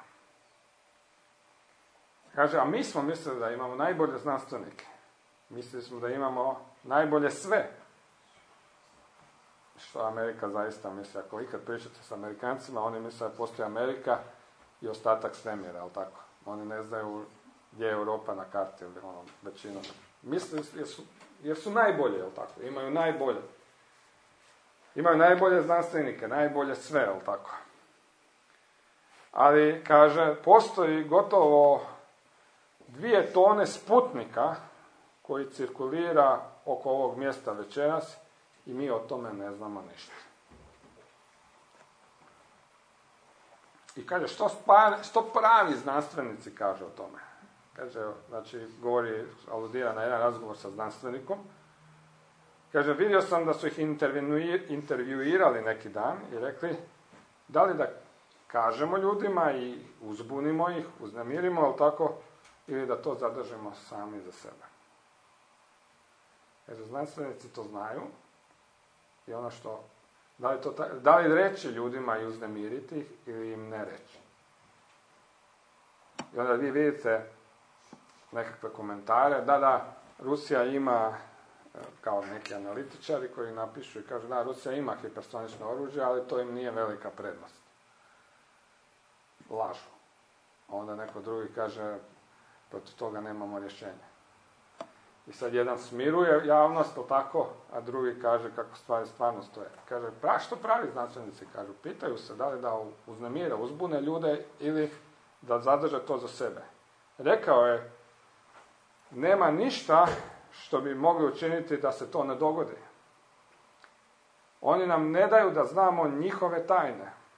Kaže, a mi smo mislili da imamo najbolje znanstvenike. Mislili smo da imamo najbolje sve. Što Amerika zaista misli. Ako ikad pričate s Amerikancima, oni misle da postoji Amerika i ostatak svemira, ali tako? Oni ne znaju gdje je Europa na karti ili ono, većinom. Misle jer su, jer su najbolje, jel tako? Imaju najbolje. Imaju najbolje znanstvenike, najbolje sve, jel tako? Ali, kaže, postoji gotovo dvije tone sputnika koji cirkulira oko ovog mjesta večeras i mi o tome ne znamo ništa. I kaže, što, spari, što pravi znanstvenici kaže o tome? Kaže, znači, govori, aludira na jedan razgovor sa znanstvenikom. Kaže, vidio sam da su ih intervjuirali neki dan i rekli, da li da kažemo ljudima i uzbunimo ih, uznemirimo, ali tako, ili da to zadržimo sami za sebe. Kaže, znanstvenici to znaju i ono što, da li, to, da li reći ljudima i uznemiriti ih ili im ne reći. I onda vi vidite nekakve komentare, da, da, Rusija ima, kao neki analitičari koji napišu i kažu, da, Rusija ima hipersonično oružje, ali to im nije velika prednost. Lažu. A onda neko drugi kaže, protiv toga nemamo rješenja. I sad jedan smiruje javnost, to tako, a drugi kaže kako stvari stvarno stoje. Kaže, pra, što pravi znanstvenici? Kažu, pitaju se da li da uznemire, uzbune ljude ili da zadrže to za sebe. Rekao je, nema ništa što bi mogli učiniti da se to ne dogodi. Oni nam ne daju da znamo njihove tajne.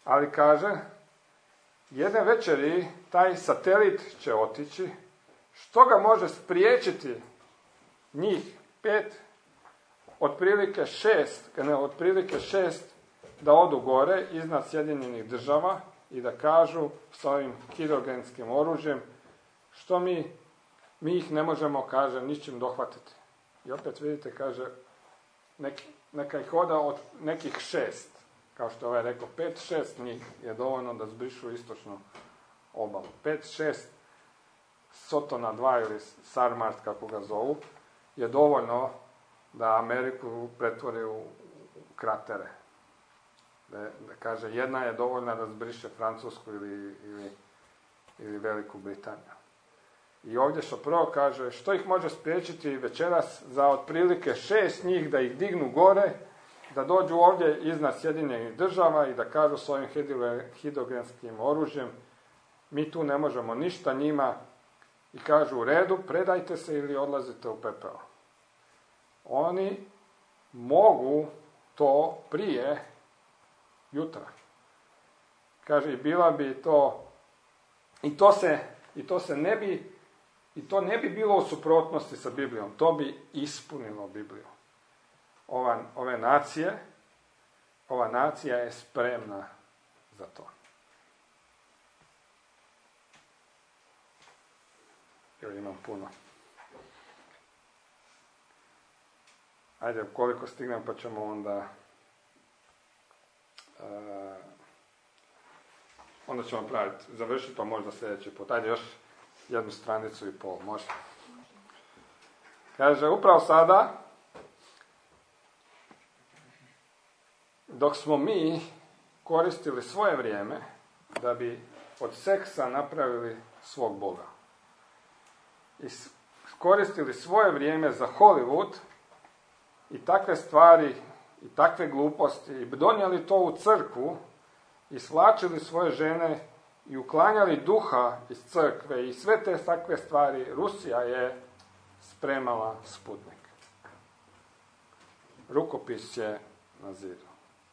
Ali kaže, jedne večeri taj satelit će otići, što ga može spriječiti njih pet, otprilike šest, ne, otprilike šest, da odu gore iznad Sjedinjenih Država i da kažu s ovim hidrogenskim oružjem, što mi, mi ih ne možemo, kaže, ničim dohvatiti. I opet vidite, kaže, neki, neka ih oda od nekih šest, kao što je ovaj rekao, pet, šest njih je dovoljno da zbrišu istočnu obalu. Pet, šest Sotona dva ili Sarmart, kako ga zovu, je dovoljno da Ameriku pretvori u kratere. Da, da kaže, jedna je dovoljna da zbriše Francusku ili, ili, ili Veliku Britaniju. I ovdje što prvo kaže, što ih može spriječiti večeras za otprilike šest njih da ih dignu gore, da dođu ovdje iznad Sjedinjenih Država i da kažu s ovim hidrogenskim oružjem, mi tu ne možemo ništa njima, i kažu u redu, predajte se ili odlazite u pepeo. Oni mogu to prije jutra. Kaže, i bila bi to, i to se, i to se ne bi, i to ne bi bilo u suprotnosti sa Biblijom, to bi ispunilo Bibliju. Ova, ove nacije, ova nacija je spremna za to. Evo, imam puno. Ajde, koliko stignem, pa ćemo onda uh, onda ćemo praviti, završiti, pa možda sljedeći put. Ajde, još jednu stranicu i pol, može. Kaže, upravo sada, dok smo mi koristili svoje vrijeme da bi od seksa napravili svog Boga i koristili svoje vrijeme za Hollywood i takve stvari i takve gluposti i donijeli to u crkvu i svlačili svoje žene i uklanjali duha iz crkve i sve te takve stvari, Rusija je spremala Sputnik. Rukopis je na zidu.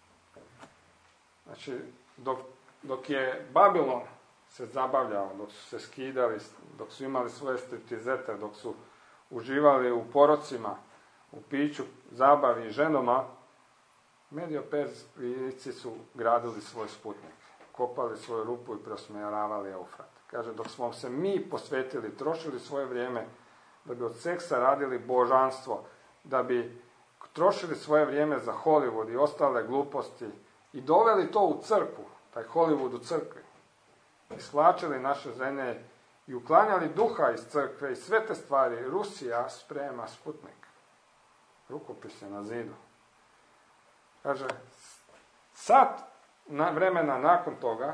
Znači, dok, dok je Babilon se zabavljao, dok su se skidali, dok su imali svoje striptizete, dok su uživali u porocima, u piću, zabavi i ženoma, Medioperzijci su gradili svoj Sputnik, kopali svoju rupu i prosmjeravali Eufrat. Kaže, dok smo se mi posvetili, trošili svoje vrijeme da bi od seksa radili božanstvo, da bi trošili svoje vrijeme za Hollywood i ostale gluposti i doveli to u crkvu, taj Hollywood u crkvi, i svlačili naše žene i uklanjali duha iz crkve i sve te stvari, Rusija sprema Sputnik. Rukopis je na zidu. Kaže, sad na vremena nakon toga,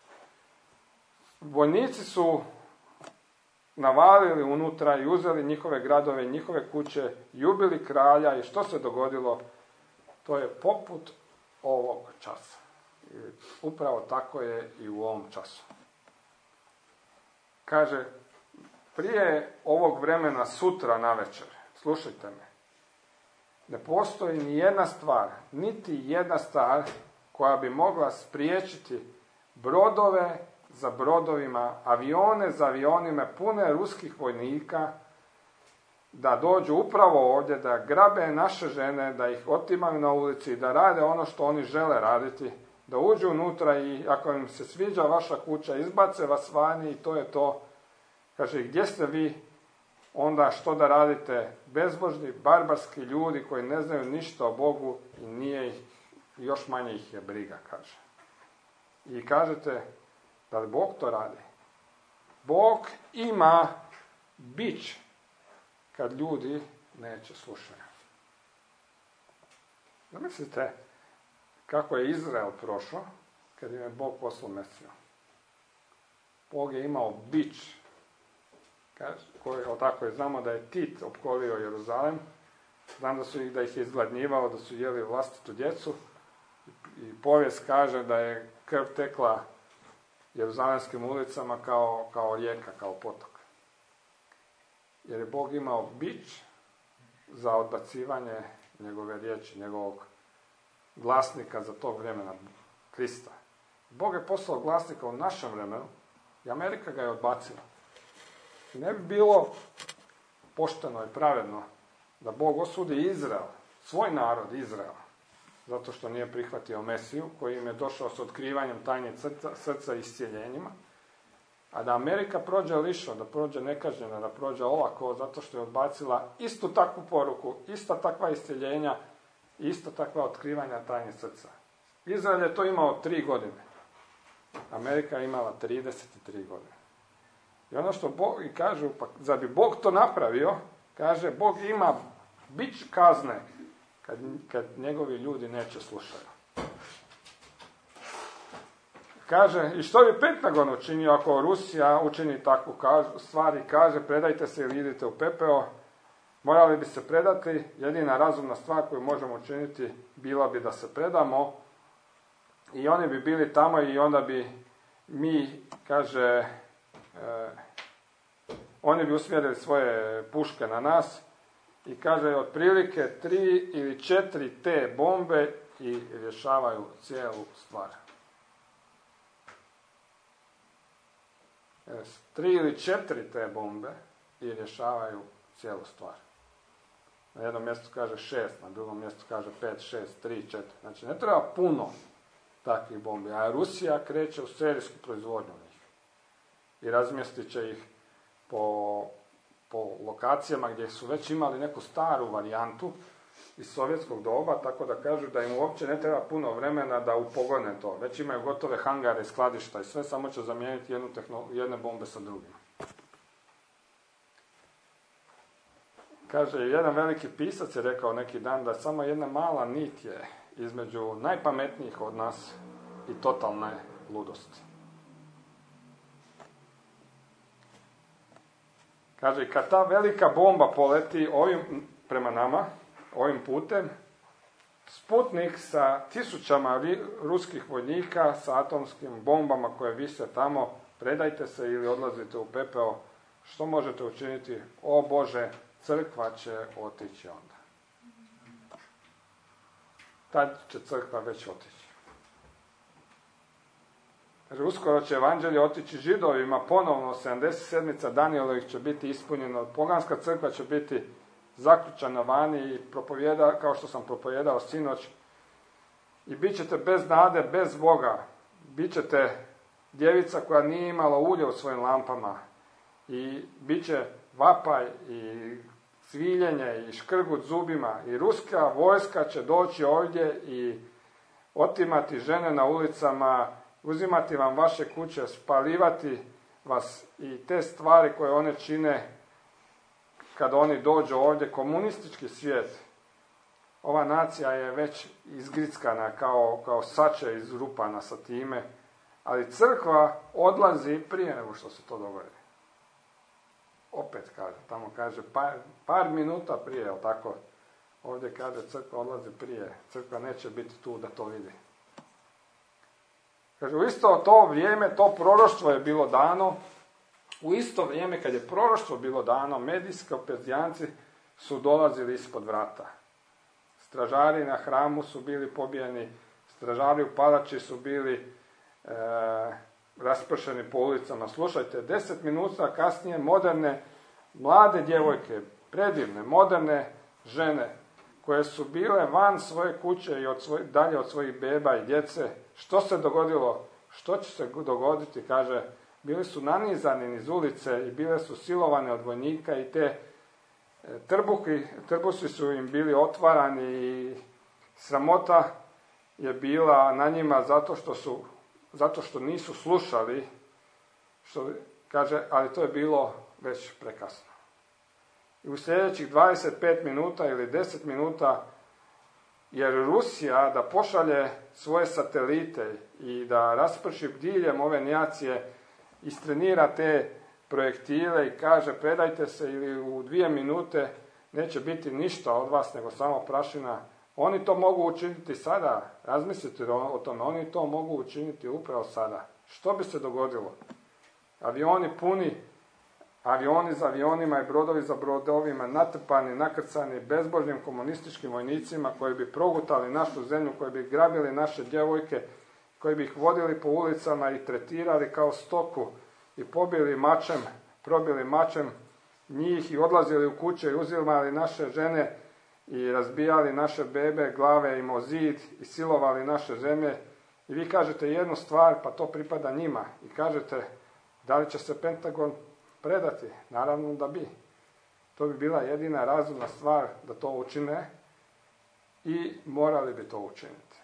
vojnici su navalili unutra i uzeli njihove gradove, njihove kuće, i ubili kralja, i što se dogodilo? To je poput ovog časa. I upravo tako je i u ovom času. Kaže, prije ovog vremena sutra navečer, slušajte me, ne postoji ni jedna stvar, niti jedna stvar koja bi mogla spriječiti brodove za brodovima, avione za avionima pune ruskih vojnika, da dođu upravo ovdje, da grabe naše žene, da ih otimaju na ulici, da rade ono što oni žele raditi, da uđu unutra i ako im se sviđa vaša kuća, izbace vas vani i to je to. Kaže, gdje ste vi onda, što da radite? Bezbožni, barbarski ljudi koji ne znaju ništa o Bogu i nije ih, još manje ih je briga, kaže. I kažete, da li Bog to radi? Bog ima bič kad ljudi neće slušati. Zamislite kako je Izrael prošao kad im je Bog poslao Mesiju. Bog je imao bič, koji, tako je, znamo da je Tit opkolio Jeruzalem, znam da su ih, da ih je izgladnjivao, da su jeli vlastitu djecu, i povijest kaže da je krv tekla jeruzalemskim ulicama kao, kao rijeka, kao potok. Jer je Bog imao bič za odbacivanje njegove riječi, njegovog glasnika za tog vremena, Krista. Bog je poslao glasnika u našem vremenu i Amerika ga je odbacila. I ne bi bilo pošteno i pravedno da Bog osudi Izrael, svoj narod Izrael, zato što nije prihvatio Mesiju, koji im je došao s otkrivanjem tajne srca, srca i iscijeljenjima, a da Amerika prođe lišo, da prođe nekažnjena, da prođe olako, zato što je odbacila istu takvu poruku, ista takva iscijeljenja, isto takva otkrivanja tajne srca. Izrael je to imao tri godine. Amerika je imala trideset tri godine. I ono što Bog i kažu, pa zar bi Bog to napravio, kaže, Bog ima bić kazne kad, kad njegovi ljudi neće slušati. Kaže, i što bi Pentagon učinio ako Rusija učini takvu stvar i kaže, predajte se ili idite u pepeo, morali bi se predati, jedina razumna stvar koju možemo učiniti bila bi da se predamo i oni bi bili tamo i onda bi mi, kaže, eh, oni bi usmjerili svoje puške na nas i kaže, otprilike tri ili četiri te bombe i rješavaju cijelu stvar. Tri ili četiri te bombe i rješavaju cijelu stvar. Na jednom mjestu kaže šest, na drugom mjestu kaže pet, šest, tri, četiri. Znači ne treba puno takvih bombi, a Rusija kreće u serijsku proizvodnju njih. I razmjestit će ih po, po lokacijama gdje su već imali neku staru varijantu iz sovjetskog doba, tako da kažu da im uopće ne treba puno vremena da upogone to. Već imaju gotove hangare, skladišta i sve, samo će zamijeniti jednu tehnolo- jedne bombe sa drugima. Kaže, jedan veliki pisac je rekao neki dan da samo jedna mala nit je između najpametnijih od nas i totalne ludosti. Kaže, kad ta velika bomba poleti ovim, prema nama, ovim putem, Sputnik sa tisućama ruskih vojnika, sa atomskim bombama koje vise tamo, predajte se ili odlazite u pepeo, što možete učiniti? O Bože, crkva će otići onda. Tad će crkva već otići. Kaže, uskoro će evanđelje otići Židovima, ponovno sedamdeset sedmica Danijelovih će biti ispunjeno, poganska crkva će biti zaključana vani i propovjeda, kao što sam propovjedao sinoć, i bit ćete bez nade, bez Boga. Bit ćete djevica koja nije imala ulje u svojim lampama i bit će vapaj i cviljenje i škrgut zubima i ruska vojska će doći ovdje i otimati žene na ulicama, uzimati vam vaše kuće, spalivati vas i te stvari koje one čine kada oni dođu ovdje, komunistički svijet. Ova nacija je već izgrickana kao, kao sače izrupana sa time, ali crkva odlazi prije nego što se to dogodi. Opet kaže, tamo kaže par, par minuta prije, jel tako? Ovdje kaže crkva odlazi prije, crkva neće biti tu da to vidi. Kaže, u isto to vrijeme, to proroštvo je bilo dano, u isto vrijeme kad je proroštvo bilo dano, medijski opezdijanci su dolazili ispod vrata. Stražari na hramu su bili pobijeni, stražari u palači su bili e, raspršeni po ulicama. Slušajte, deset minuta kasnije moderne, mlade djevojke, predivne, moderne žene, koje su bile van svoje kuće i od svoj, dalje od svojih beba i djece, što se dogodilo? Što će se dogoditi? Kaže, bili su nanizani niz ulice i bile su silovane od vojnika i te trbuhi, trbusi su im bili otvarani i sramota je bila na njima zato što su, zato što nisu slušali, što kaže, ali to je bilo već prekasno. I u sljedećih dvadeset pet minuta ili deset minuta, jer Rusija da pošalje svoje satelite i da rasprši diljem ove nacije, istrenira te projektile i kaže predajte se ili u dvije minute neće biti ništa od vas nego samo prašina. Oni to mogu učiniti sada, razmislite o tome, oni to mogu učiniti upravo sada. Što bi se dogodilo? Avioni puni, avioni za avionima i brodovi za brodovima, natrpani, nakrcani bezbožnim komunističkim vojnicima koji bi progutali našu zemlju, koji bi grabili naše djevojke koji bi ih vodili po ulicama i tretirali kao stoku i pobili mačem, probili mačem njih i odlazili u kuće i uzimali naše žene i razbijali naše bebe, glave im o zid i silovali naše žene. I vi kažete jednu stvar, pa to pripada njima. I kažete, da li će se Pentagon predati? Naravno da bi. To bi bila jedina razumna stvar da to učine i morali bi to učiniti.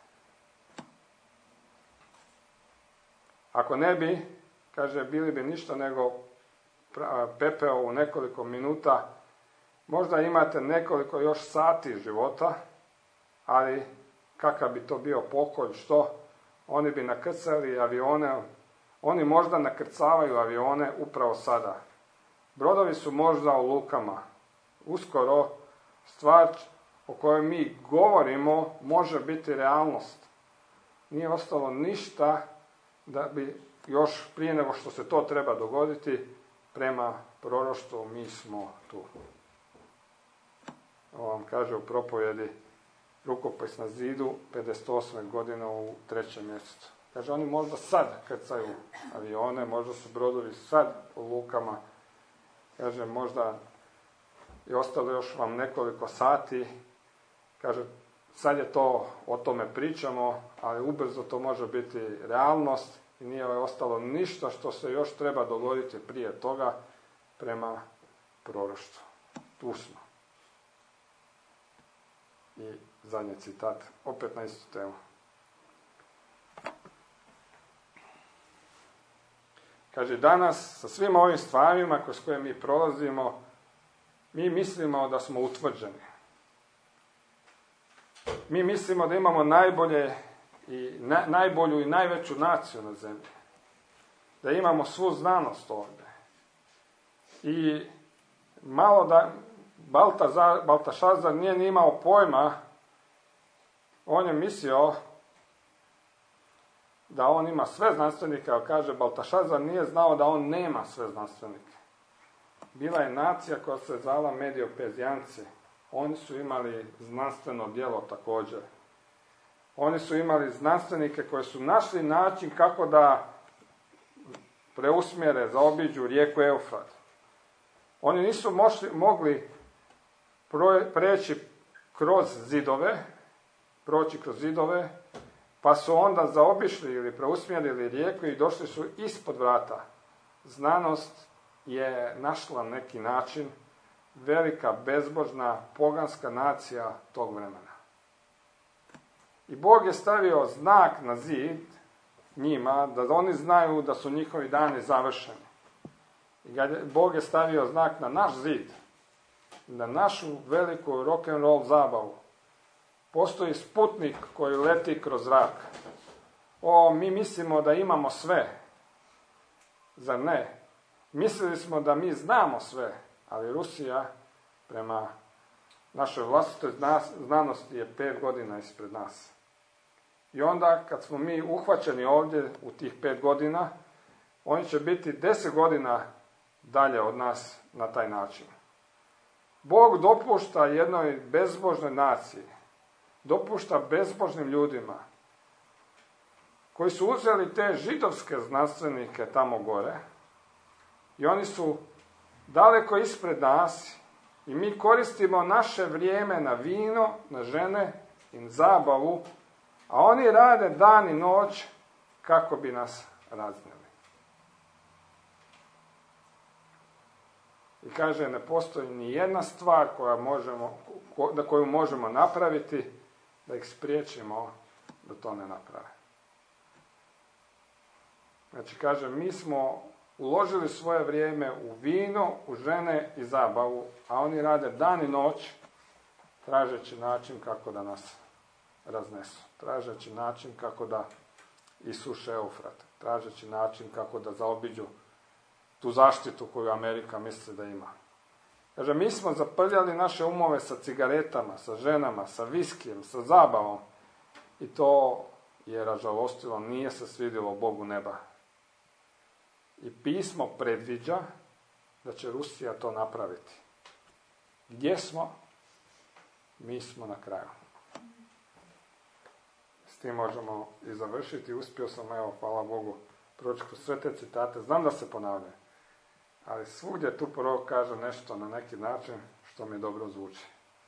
Ako ne bi, kaže, bili bi ništa nego pepeo u nekoliko minuta. Možda imate nekoliko još sati života, ali kakav bi to bio pokolj, što? Oni bi nakrcali avione, oni možda nakrcavaju avione upravo sada. Brodovi su možda u lukama. Uskoro stvar o kojoj mi govorimo može biti realnost. Nije ostalo ništa da bi još prije nego što se to treba dogoditi, prema proroštvu mi smo tu. Ovo vam kaže u propovjedi Rukopis na zidu, pedeset osme godine u trećem mjesecu. Kaže, oni možda sad krcaju avione, možda su brodovi sad u lukama. Kaže, možda je ostalo još vam nekoliko sati. Kaže, sad je to, o tome pričamo, ali ubrzo to može biti realnost i nije ostalo ništa što se još treba dogoditi prije toga prema proroštvu. Tu smo. I zadnji citat, opet na istu temu. Kaže, danas sa svim ovim stvarima kroz koje mi prolazimo, mi mislimo da smo utvrđeni. Mi mislimo da imamo najbolje i na, najbolju i najveću naciju na zemlji. Da imamo svu znanost ovdje. I malo da Baltazar, Baltašazar nije ni imao pojma, on je mislio da on ima sve znanstvenike, ali kaže, Baltašazar nije znao da on nema sve znanstvenike. Bila je nacija koja se zvala Mediopezijanci. Oni su imali znanstveno djelo također. Oni su imali znanstvenike koji su našli način kako da preusmjere, zaobiđu rijeku Eufrat. Oni nisu mošli, mogli preći kroz zidove, proći kroz zidove, pa su onda zaobišli ili preusmjerili rijeku i došli su ispod vrata. Znanost je našla neki način, velika, bezbožna, poganska nacija tog vremena. I Bog je stavio znak na zid njima, da oni znaju da su njihovi dani završeni. I Bog je stavio znak na naš zid, na našu veliku rock'n'roll zabavu. Postoji Sputnik koji leti kroz zrak. O, mi mislimo da imamo sve. Zar ne? Mislili smo da mi znamo sve, ali Rusija, prema našoj vlastitoj znanosti, je pet godina ispred nas. I onda, kad smo mi uhvaćeni ovdje u tih pet godina, oni će biti deset godina dalje od nas na taj način. Bog dopušta jednoj bezbožnoj naciji, dopušta bezbožnim ljudima, koji su uzeli te židovske znanstvenike tamo gore, i oni su daleko ispred nas, i mi koristimo naše vrijeme na vino, na žene i na zabavu, a oni rade dan i noć kako bi nas raznijeli. I kaže, ne postoji ni jedna stvar koja možemo, ko, koju možemo napraviti da ih spriječimo da to ne naprave. Znači, kaže, mi smo uložili svoje vrijeme u vino, u žene i zabavu, a oni rade dan i noć tražeći način kako da nas raznesu. Tražeći način kako da isuše Eufrat. Tražeći način kako da zaobiđu tu zaštitu koju Amerika misli da ima. Kaže, mi smo zaprljali naše umove sa cigaretama, sa ženama, sa viskijem, sa zabavom. I to je ražalostilo, nije se svidjelo Bogu neba. I pismo predviđa da će Rusija to napraviti. Gdje smo? Mi smo na kraju. tim možemo i završiti. Uspio sam, evo, hvala Bogu, proći kroz sve te citate. Znam da se ponavljaju, ali svugdje tu prorok kaže nešto na neki način što mi dobro zvuči.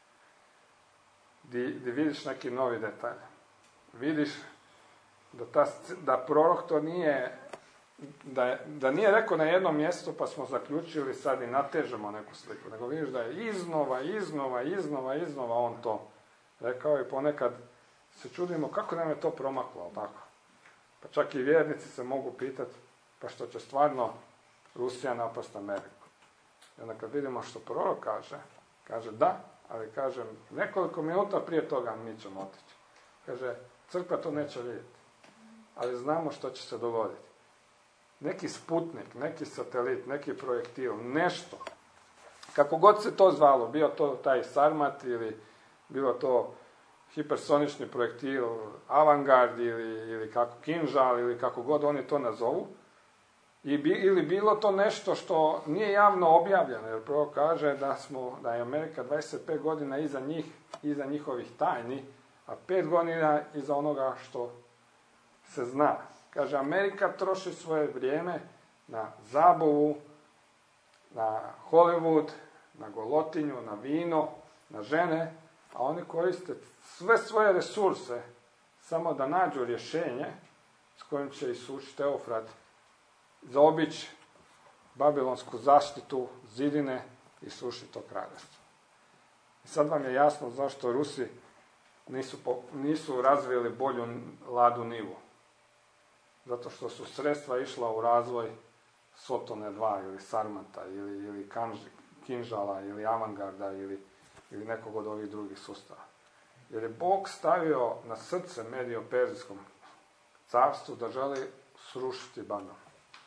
Di, di vidiš neki novi detalj. Vidiš da, ta, da prorok to nije, da, da nije rekao na jednom mjestu pa smo zaključili sad i natežemo neku sliku, nego vidiš da je iznova, iznova, iznova, iznova on to rekao i ponekad se čudimo kako nam je to promaklo, tako? Pa čak i vjernici se mogu pitati, pa što će stvarno Rusija napast Ameriku. I onda kad vidimo što prorok kaže, kaže da, ali kaže nekoliko minuta prije toga mi ćemo otići. Kaže, crkva to neće vidjeti, ali znamo što će se dogoditi. Neki sputnik, neki satelit, neki projektil, nešto, kako god se to zvalo, bio to taj Sarmat ili bilo to hipersonični projektil Avangard ili, ili kako Kinžal ili kako god oni to nazovu, i bi, ili bilo to nešto što nije javno objavljeno, jer prvo kaže da, smo, da je Amerika dvadeset pet godina iza njih, iza njihovih tajni, a pet godina iza onoga što se zna. Kaže, Amerika troši svoje vrijeme na zabavu, na Hollywood, na golotinju, na vino, na žene, a oni koriste sve svoje resurse samo da nađu rješenje s kojim će isučiti Eufrat, zaobići babilonsku zaštitu, zidine i srušiti to kraljevstvo. I sad vam je jasno zašto Rusi nisu, po, nisu razvili bolju Ladu Nivu. Zato što su sredstva išla u razvoj Sotone dva ili Sarmata ili, ili Kanži, Kinžala ili Avangarda ili, ili nekog od ovih drugih sustava. Jer je Bog stavio na srce Medio-Perzijskom carstvu da želi srušiti Babilon.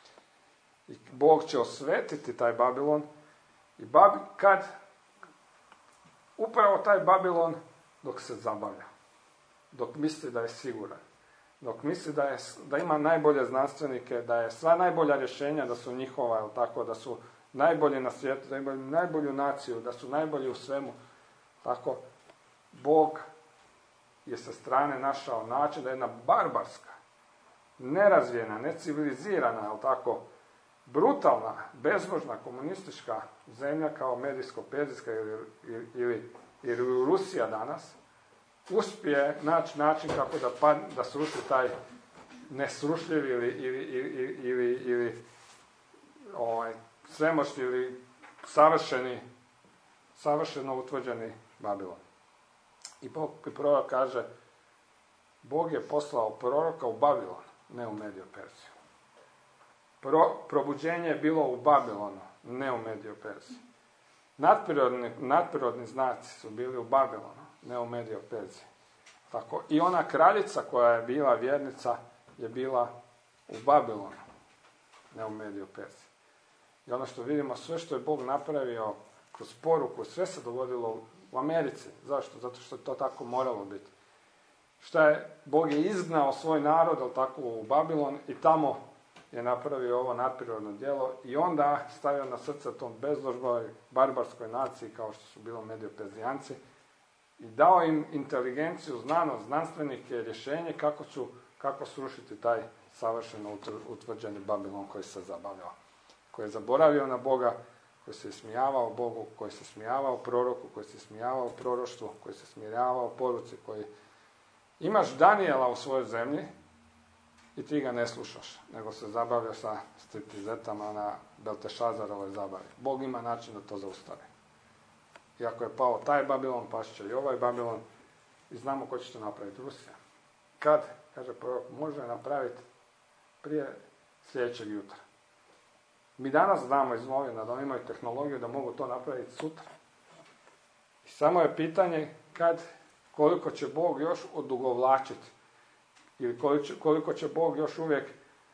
I Bog će osvetiti taj Babilon i Babi, kad upravo taj Babilon dok se zabavlja, dok misli da je siguran, dok misli da, je, da ima najbolje znanstvenike, da je sva najbolja rješenja da su njihova, ili tako, da su najbolji na svijetu, da imaju najbolju naciju, da su najbolji u svemu, tako, Bog je sa strane našao način da je jedna barbarska, nerazvijena, necivilizirana, ali tako, brutalna, bezbožna komunistička zemlja kao Medijsko-Perzijska ili, ili, ili Rusija danas, uspije naći način kako da, pad, da sruši taj nesrušljiv ili, ili, ili, ili, ili ovaj, svemoćni ili savršeni, savršeno utvrđeni Babilon. I prorok kaže, Bog je poslao proroka u Babilon, ne u Medio-Perziju. Pro, probuđenje je bilo u Babilonu, ne u Medio-Perziji. Nadprirodni, nadprirodni znaci su bili u Babilonu, ne u Medio-Perziji. Tako, i ona kraljica koja je bila vjernica je bila u Babilonu, ne u Medio-Perziji. I ono što vidimo, sve što je Bog napravio kroz poruku, sve se dogodilo u Americi. Zašto? Zato što je to tako moralo biti. Šta je? Bog je izgnao svoj narod, ali tako, u Babilon i tamo je napravio ovo nadprirodno djelo i onda stavio na srce tom bezložnoj, barbarskoj naciji kao što su bilo Medio-Perzijanci i dao im inteligenciju, znanost, znanstvenike, rješenje kako, su, kako srušiti taj savršeno utvrđeni Babilon koji se zabavljao, koji je zaboravio na Boga, koji se smijavao Bogu, koji se smijavao proroku, koji se smijavao proroštvu, koji se smijavao poruci, koji... Imaš Danijela u svojoj zemlji i ti ga ne slušaš, nego se zabavlja sa striptizetama na Beltešazarovoj zabavi. Bog ima način da to zaustavi. I ako je pao taj Babilon, pašće će i ovaj Babilon i znamo ko će to napraviti, Rusija. Kad, kaže prorok, može napraviti prije sljedećeg jutra. Mi danas znamo iz novina da oni imaju tehnologiju da mogu to napraviti sutra. I samo je pitanje kad, koliko će Bog još odugovlačiti ili koliko će, koliko će Bog još uvijek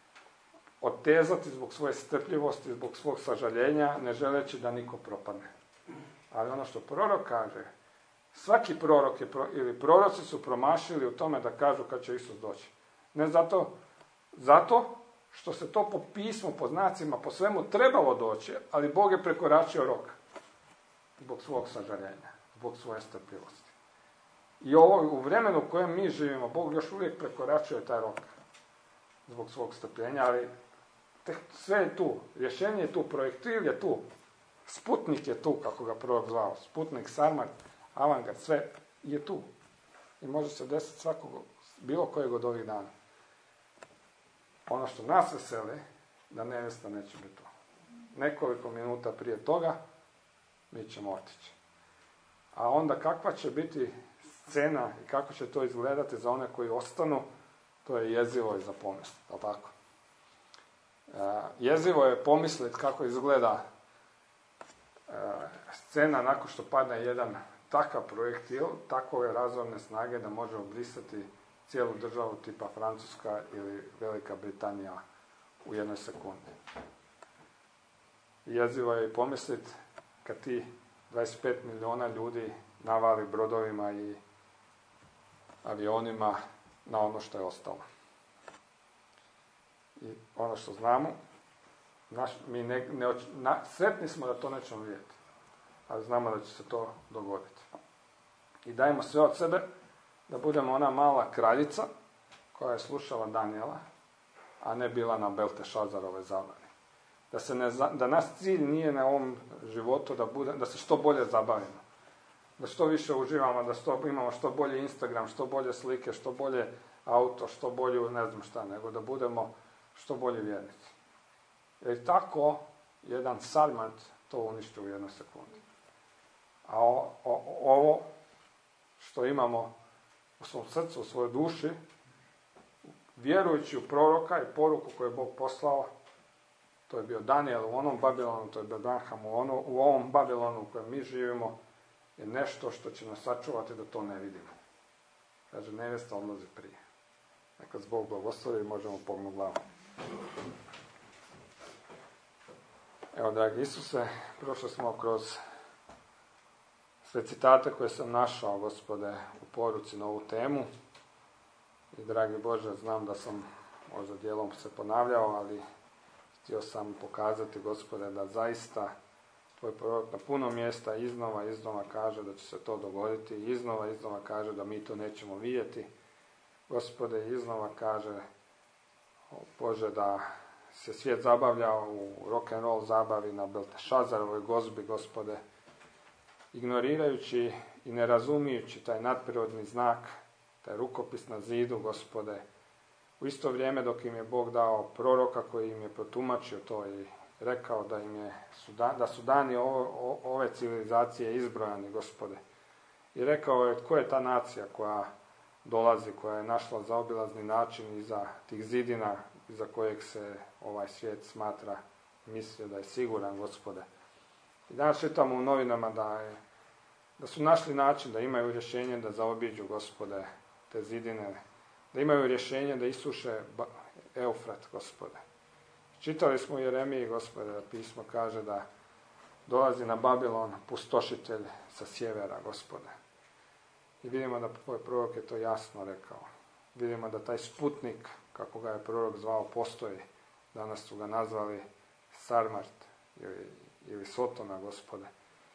otezati zbog svoje strpljivosti, zbog svog sažaljenja, ne želeći da niko propadne. Ali ono što prorok kaže, svaki prorok je, ili proroci su promašili u tome da kažu kad će Isus doći. Ne zato, zato što se to po pismu, po znacima, po svemu trebalo doći, ali Bog je prekoračio rok zbog svog sažaljenja, zbog svoje strpljivosti. I ovo, u vremenu u kojem mi živimo, Bog još uvijek prekoračuje taj rok zbog svog strpljenja, ali tek sve je tu. Rješenje je tu, projektil je tu. Sputnik je tu, kako ga prorok zvao. Sputnik, Sarmat, Avangard, sve je tu. I može se desiti svakog, bilo kojeg od ovih dana. Ono što nas veseli, da nevjesta neće biti tu. Nekoliko minuta prije toga, mi ćemo otići. A onda kakva će biti scena i kako će to izgledati za one koji ostanu, to je jezivo i za pomisliti, ali tako? E, jezivo je pomisliti kako izgleda e, scena nakon što padne jedan takav projektil, takove razorne snage da može obrisati cijelu državu tipa Francuska ili Velika Britanija u jednoj sekundi. Jezivo je i pomisliti kad ti dvadeset pet milijuna ljudi navali brodovima i avionima na ono što je ostalo. I ono što znamo, naš, mi ne, ne, na, sretni smo da to nećemo vidjeti, ali znamo da će se to dogoditi. I dajemo sve od sebe da budemo ona mala kraljica koja je slušala Danijela, a ne bila na Beltešazarove zabavi. Da, se ne, da naš cilj nije na ovom životu da, bude, da se što bolje zabavimo. Da što više uživamo, da što, imamo što bolje Instagram, što bolje slike, što bolje auto, što bolje ne znam šta, nego da budemo što bolji vjernici. Jer tako jedan Sarmat to uništi u jednoj sekundi. A o, o, ovo što imamo u svom srcu, u svojoj duši, vjerujući u proroka i poruku koju je Bog poslao, to je bio Danijel u onom Babilonu, to je bio Branham u, ono, u ovom Babilonu u kojem mi živimo, je nešto što će nas sačuvati da to ne vidimo. Kaže, nevjesta odlazi prije. Neka Bog blagoslovi, možemo pognuti glavu. Evo, dragi Isuse, prošli smo kroz sve citate koje sam našao, Gospode, u poruci na ovu temu. I, dragi Bože, znam da sam možda dijelom se ponavljao, ali htio sam pokazati, Gospode, da zaista Tvoj prorok na puno mjesta iznova, iznova kaže da će se to dogoditi, iznova, iznova kaže da mi to nećemo vidjeti. Gospode, iznova kaže, o Bože, da se svijet zabavlja u rock'n'roll zabavi na Beltešazarovoj gozbi, Gospode, ignorirajući i ne razumijući taj nadprirodni znak, taj rukopis na zidu, Gospode, u isto vrijeme dok im je Bog dao proroka koji im je protumačio to i rekao da im je, da su dani ove, ove civilizacije izbrojani, Gospode. I rekao je tko je ta nacija koja dolazi, koja je našla zaobilazni način iza tih zidina iza kojeg se ovaj svijet smatra, mislio da je siguran, Gospode. I danas čitamo u novinama da, je, da su našli način, da imaju rješenje da zaobiđu, Gospode, te zidine, da imaju rješenje da isuše Eufrat, Gospode. Čitali smo u Jeremiji, Gospode, da pismo kaže da dolazi na Babilon pustošitelj sa sjevera, Gospode. I vidimo da tvoj prorok je to jasno rekao. Vidimo da taj Sputnik, kako ga je prorok zvao, postoji. Danas su ga nazvali Sarmart ili, ili Sotona, Gospode.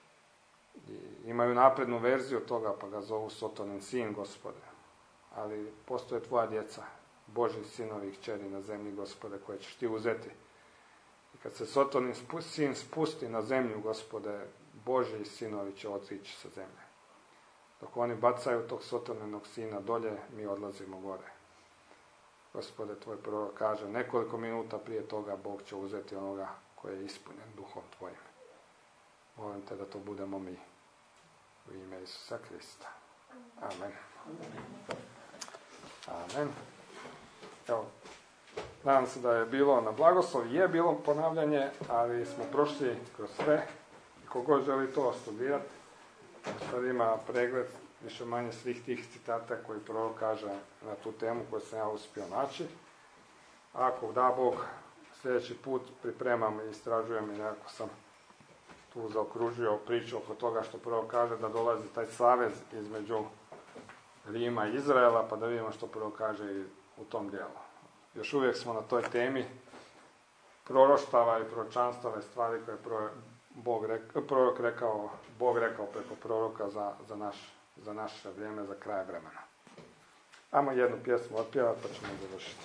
I imaju naprednu verziju toga, pa ga zovu Sotonin sin, Gospode. Ali postoje tvoja djeca, Božji sinovi i kćeri na zemlji, Gospode, koje ćeš ti uzeti. I kad se Sotonin sin spusti na zemlju, Gospode, Božji sinovi će otići sa zemlje. Dok oni bacaju tog Sotoninog sina dolje, mi odlazimo gore. Gospode, tvoj prorok kaže, nekoliko minuta prije toga Bog će uzeti onoga koji je ispunjen duhom tvojim. Molim te da to budemo mi. U ime Isusa Krista. Amen. Amen. Evo, nadam se da je bilo na blagoslov. Je bilo ponavljanje, ali smo prošli kroz sve. Kogod želi to studirati, sad ima pregled više manje svih tih citata koji prorok kaže na tu temu koju sam ja uspio naći. Ako da Bog, sljedeći put pripremam i istražujem i nekako sam tu zaokružio priču oko toga što prorok kaže da dolazi taj savez između Rima i Izraela, pa da vidimo što prorok kaže i u tom dijelu. Još uvijek smo na toj temi proroštava i proročanstava, stvari koje je Bog rekao, prorok rekao, Bog rekao preko proroka za, za naš za naše vrijeme, za kraj vremena. Ajmo jednu pjesmu otpjevati pa ćemo završiti.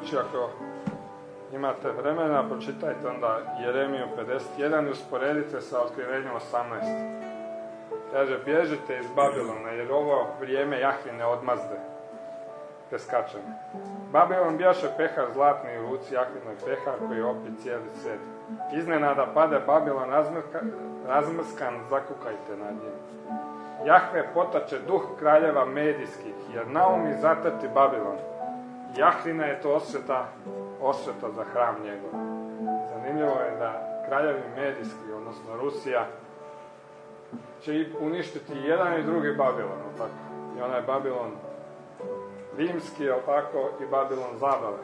kući, ako imate vremena, pročitajte onda Jeremiju pedeset jedan i usporedite sa Otkrivenjem osamnaest. Kaže, bježite iz Babilona, jer ovo vrijeme Jahvine odmazde, preskačene. Babilon bjaše pehar zlatni u ruci Jahvinoj pehar, koji opi cijeli svijet. Iznenada pade Babilon razmrka, razmrskan, zakukajte nad njim. Jahve potače duh kraljeva medijskih, jer naumi zatrti Babilon. Jahvina je to osveta, osveta za hram njegov. Zanimljivo je da kraljevi medijski, odnosno Rusija, će uništiti jedan i drugi Babilon, tako. I onaj Babilon rimski, tako, i Babilon zabave.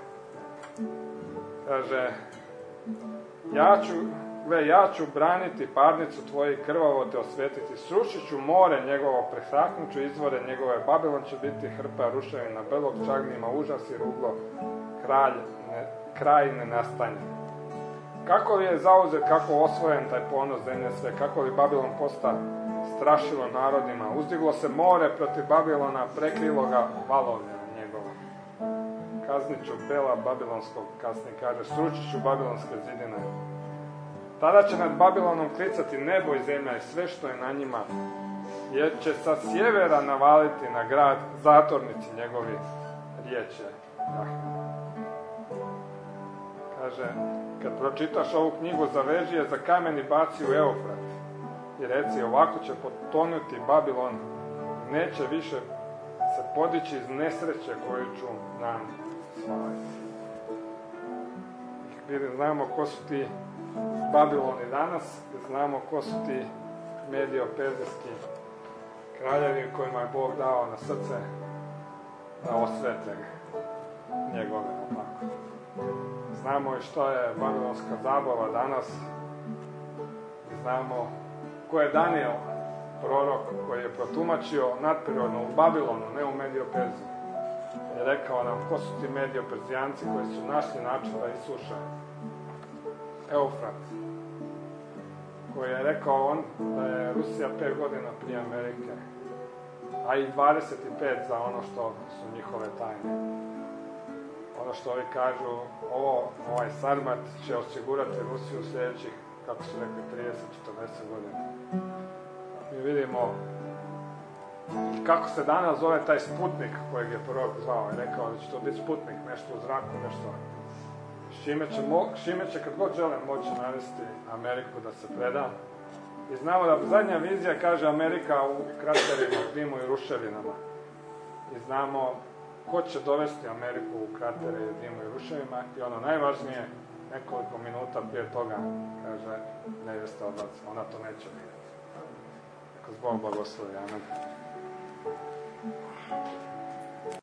Kaže, ja ću, ve, ja ću braniti parnicu tvoju, krvavo te osvetiti, srušit ću more njegovo, presaknut ću izvore njegove, Babilon će biti hrpa ruševina, belog čagnima, užas i ruglo, kralj, ne, kraj nenastanja. Kako li je zauzet, kako osvojen taj ponos zemlje sve, kako li Babilon posta strašilo narodima, uzdiglo se more protiv Babilona, prekrilo ga valovina njegova. Kaznit ću bela babilonskog, kasnije kaže, sručit ću babilonske zidine. Tada će nad Babilonom klicati nebo i zemlja i sve što je na njima, jer će sa sjevera navaliti na grad zatornici njegovi, riječe Jahve. Kaže, kad pročitaš ovu knjigu, zaveži je za kamen i baci u Eufrat. I reci, ovako će potonuti Babilon, neće više se podići iz nesreće koju ću nam slaviti. Vidim, znamo ko su ti Babiloni danas, znamo ko su ti medio-perzijski kraljevi kojima je Bog dao na srce da osvete njegove opako. Znamo i što je babilonska zabava danas. Znamo ko je Daniel, prorok koji je protumačio nadprirodno u Babilonu, ne u Medio-Perziji. Je rekao nam ko su ti Medio-Perzijanci koji su našli način da isuše Eufrat. Koji je rekao on da je Rusija pet godina prije Amerike, a i dvadeset pet za ono što su njihove tajne. Ono što ovi kažu, ovo, ovaj Sarmat će osigurati Rusiju u sljedećih, kako su rekli, trideset do četrdeset godina. Mi vidimo kako se danas zove taj Sputnik kojeg je prorok zvao. Je rekao da će to biti Sputnik, nešto u zraku, nešto. S čime će, s čime će kad god žele moći navesti Ameriku da se preda. I znamo da zadnja vizija kaže Amerika u kraterima, dimu i ruševinama. I znamo ko će dovesti Ameriku u kratere, dimu i ruševima. I ono najvažnije, nekoliko minuta prije toga, kaže, nevjesta odlazi. Ona to neće vidjeti. Neka Bog blagoslovi, amen.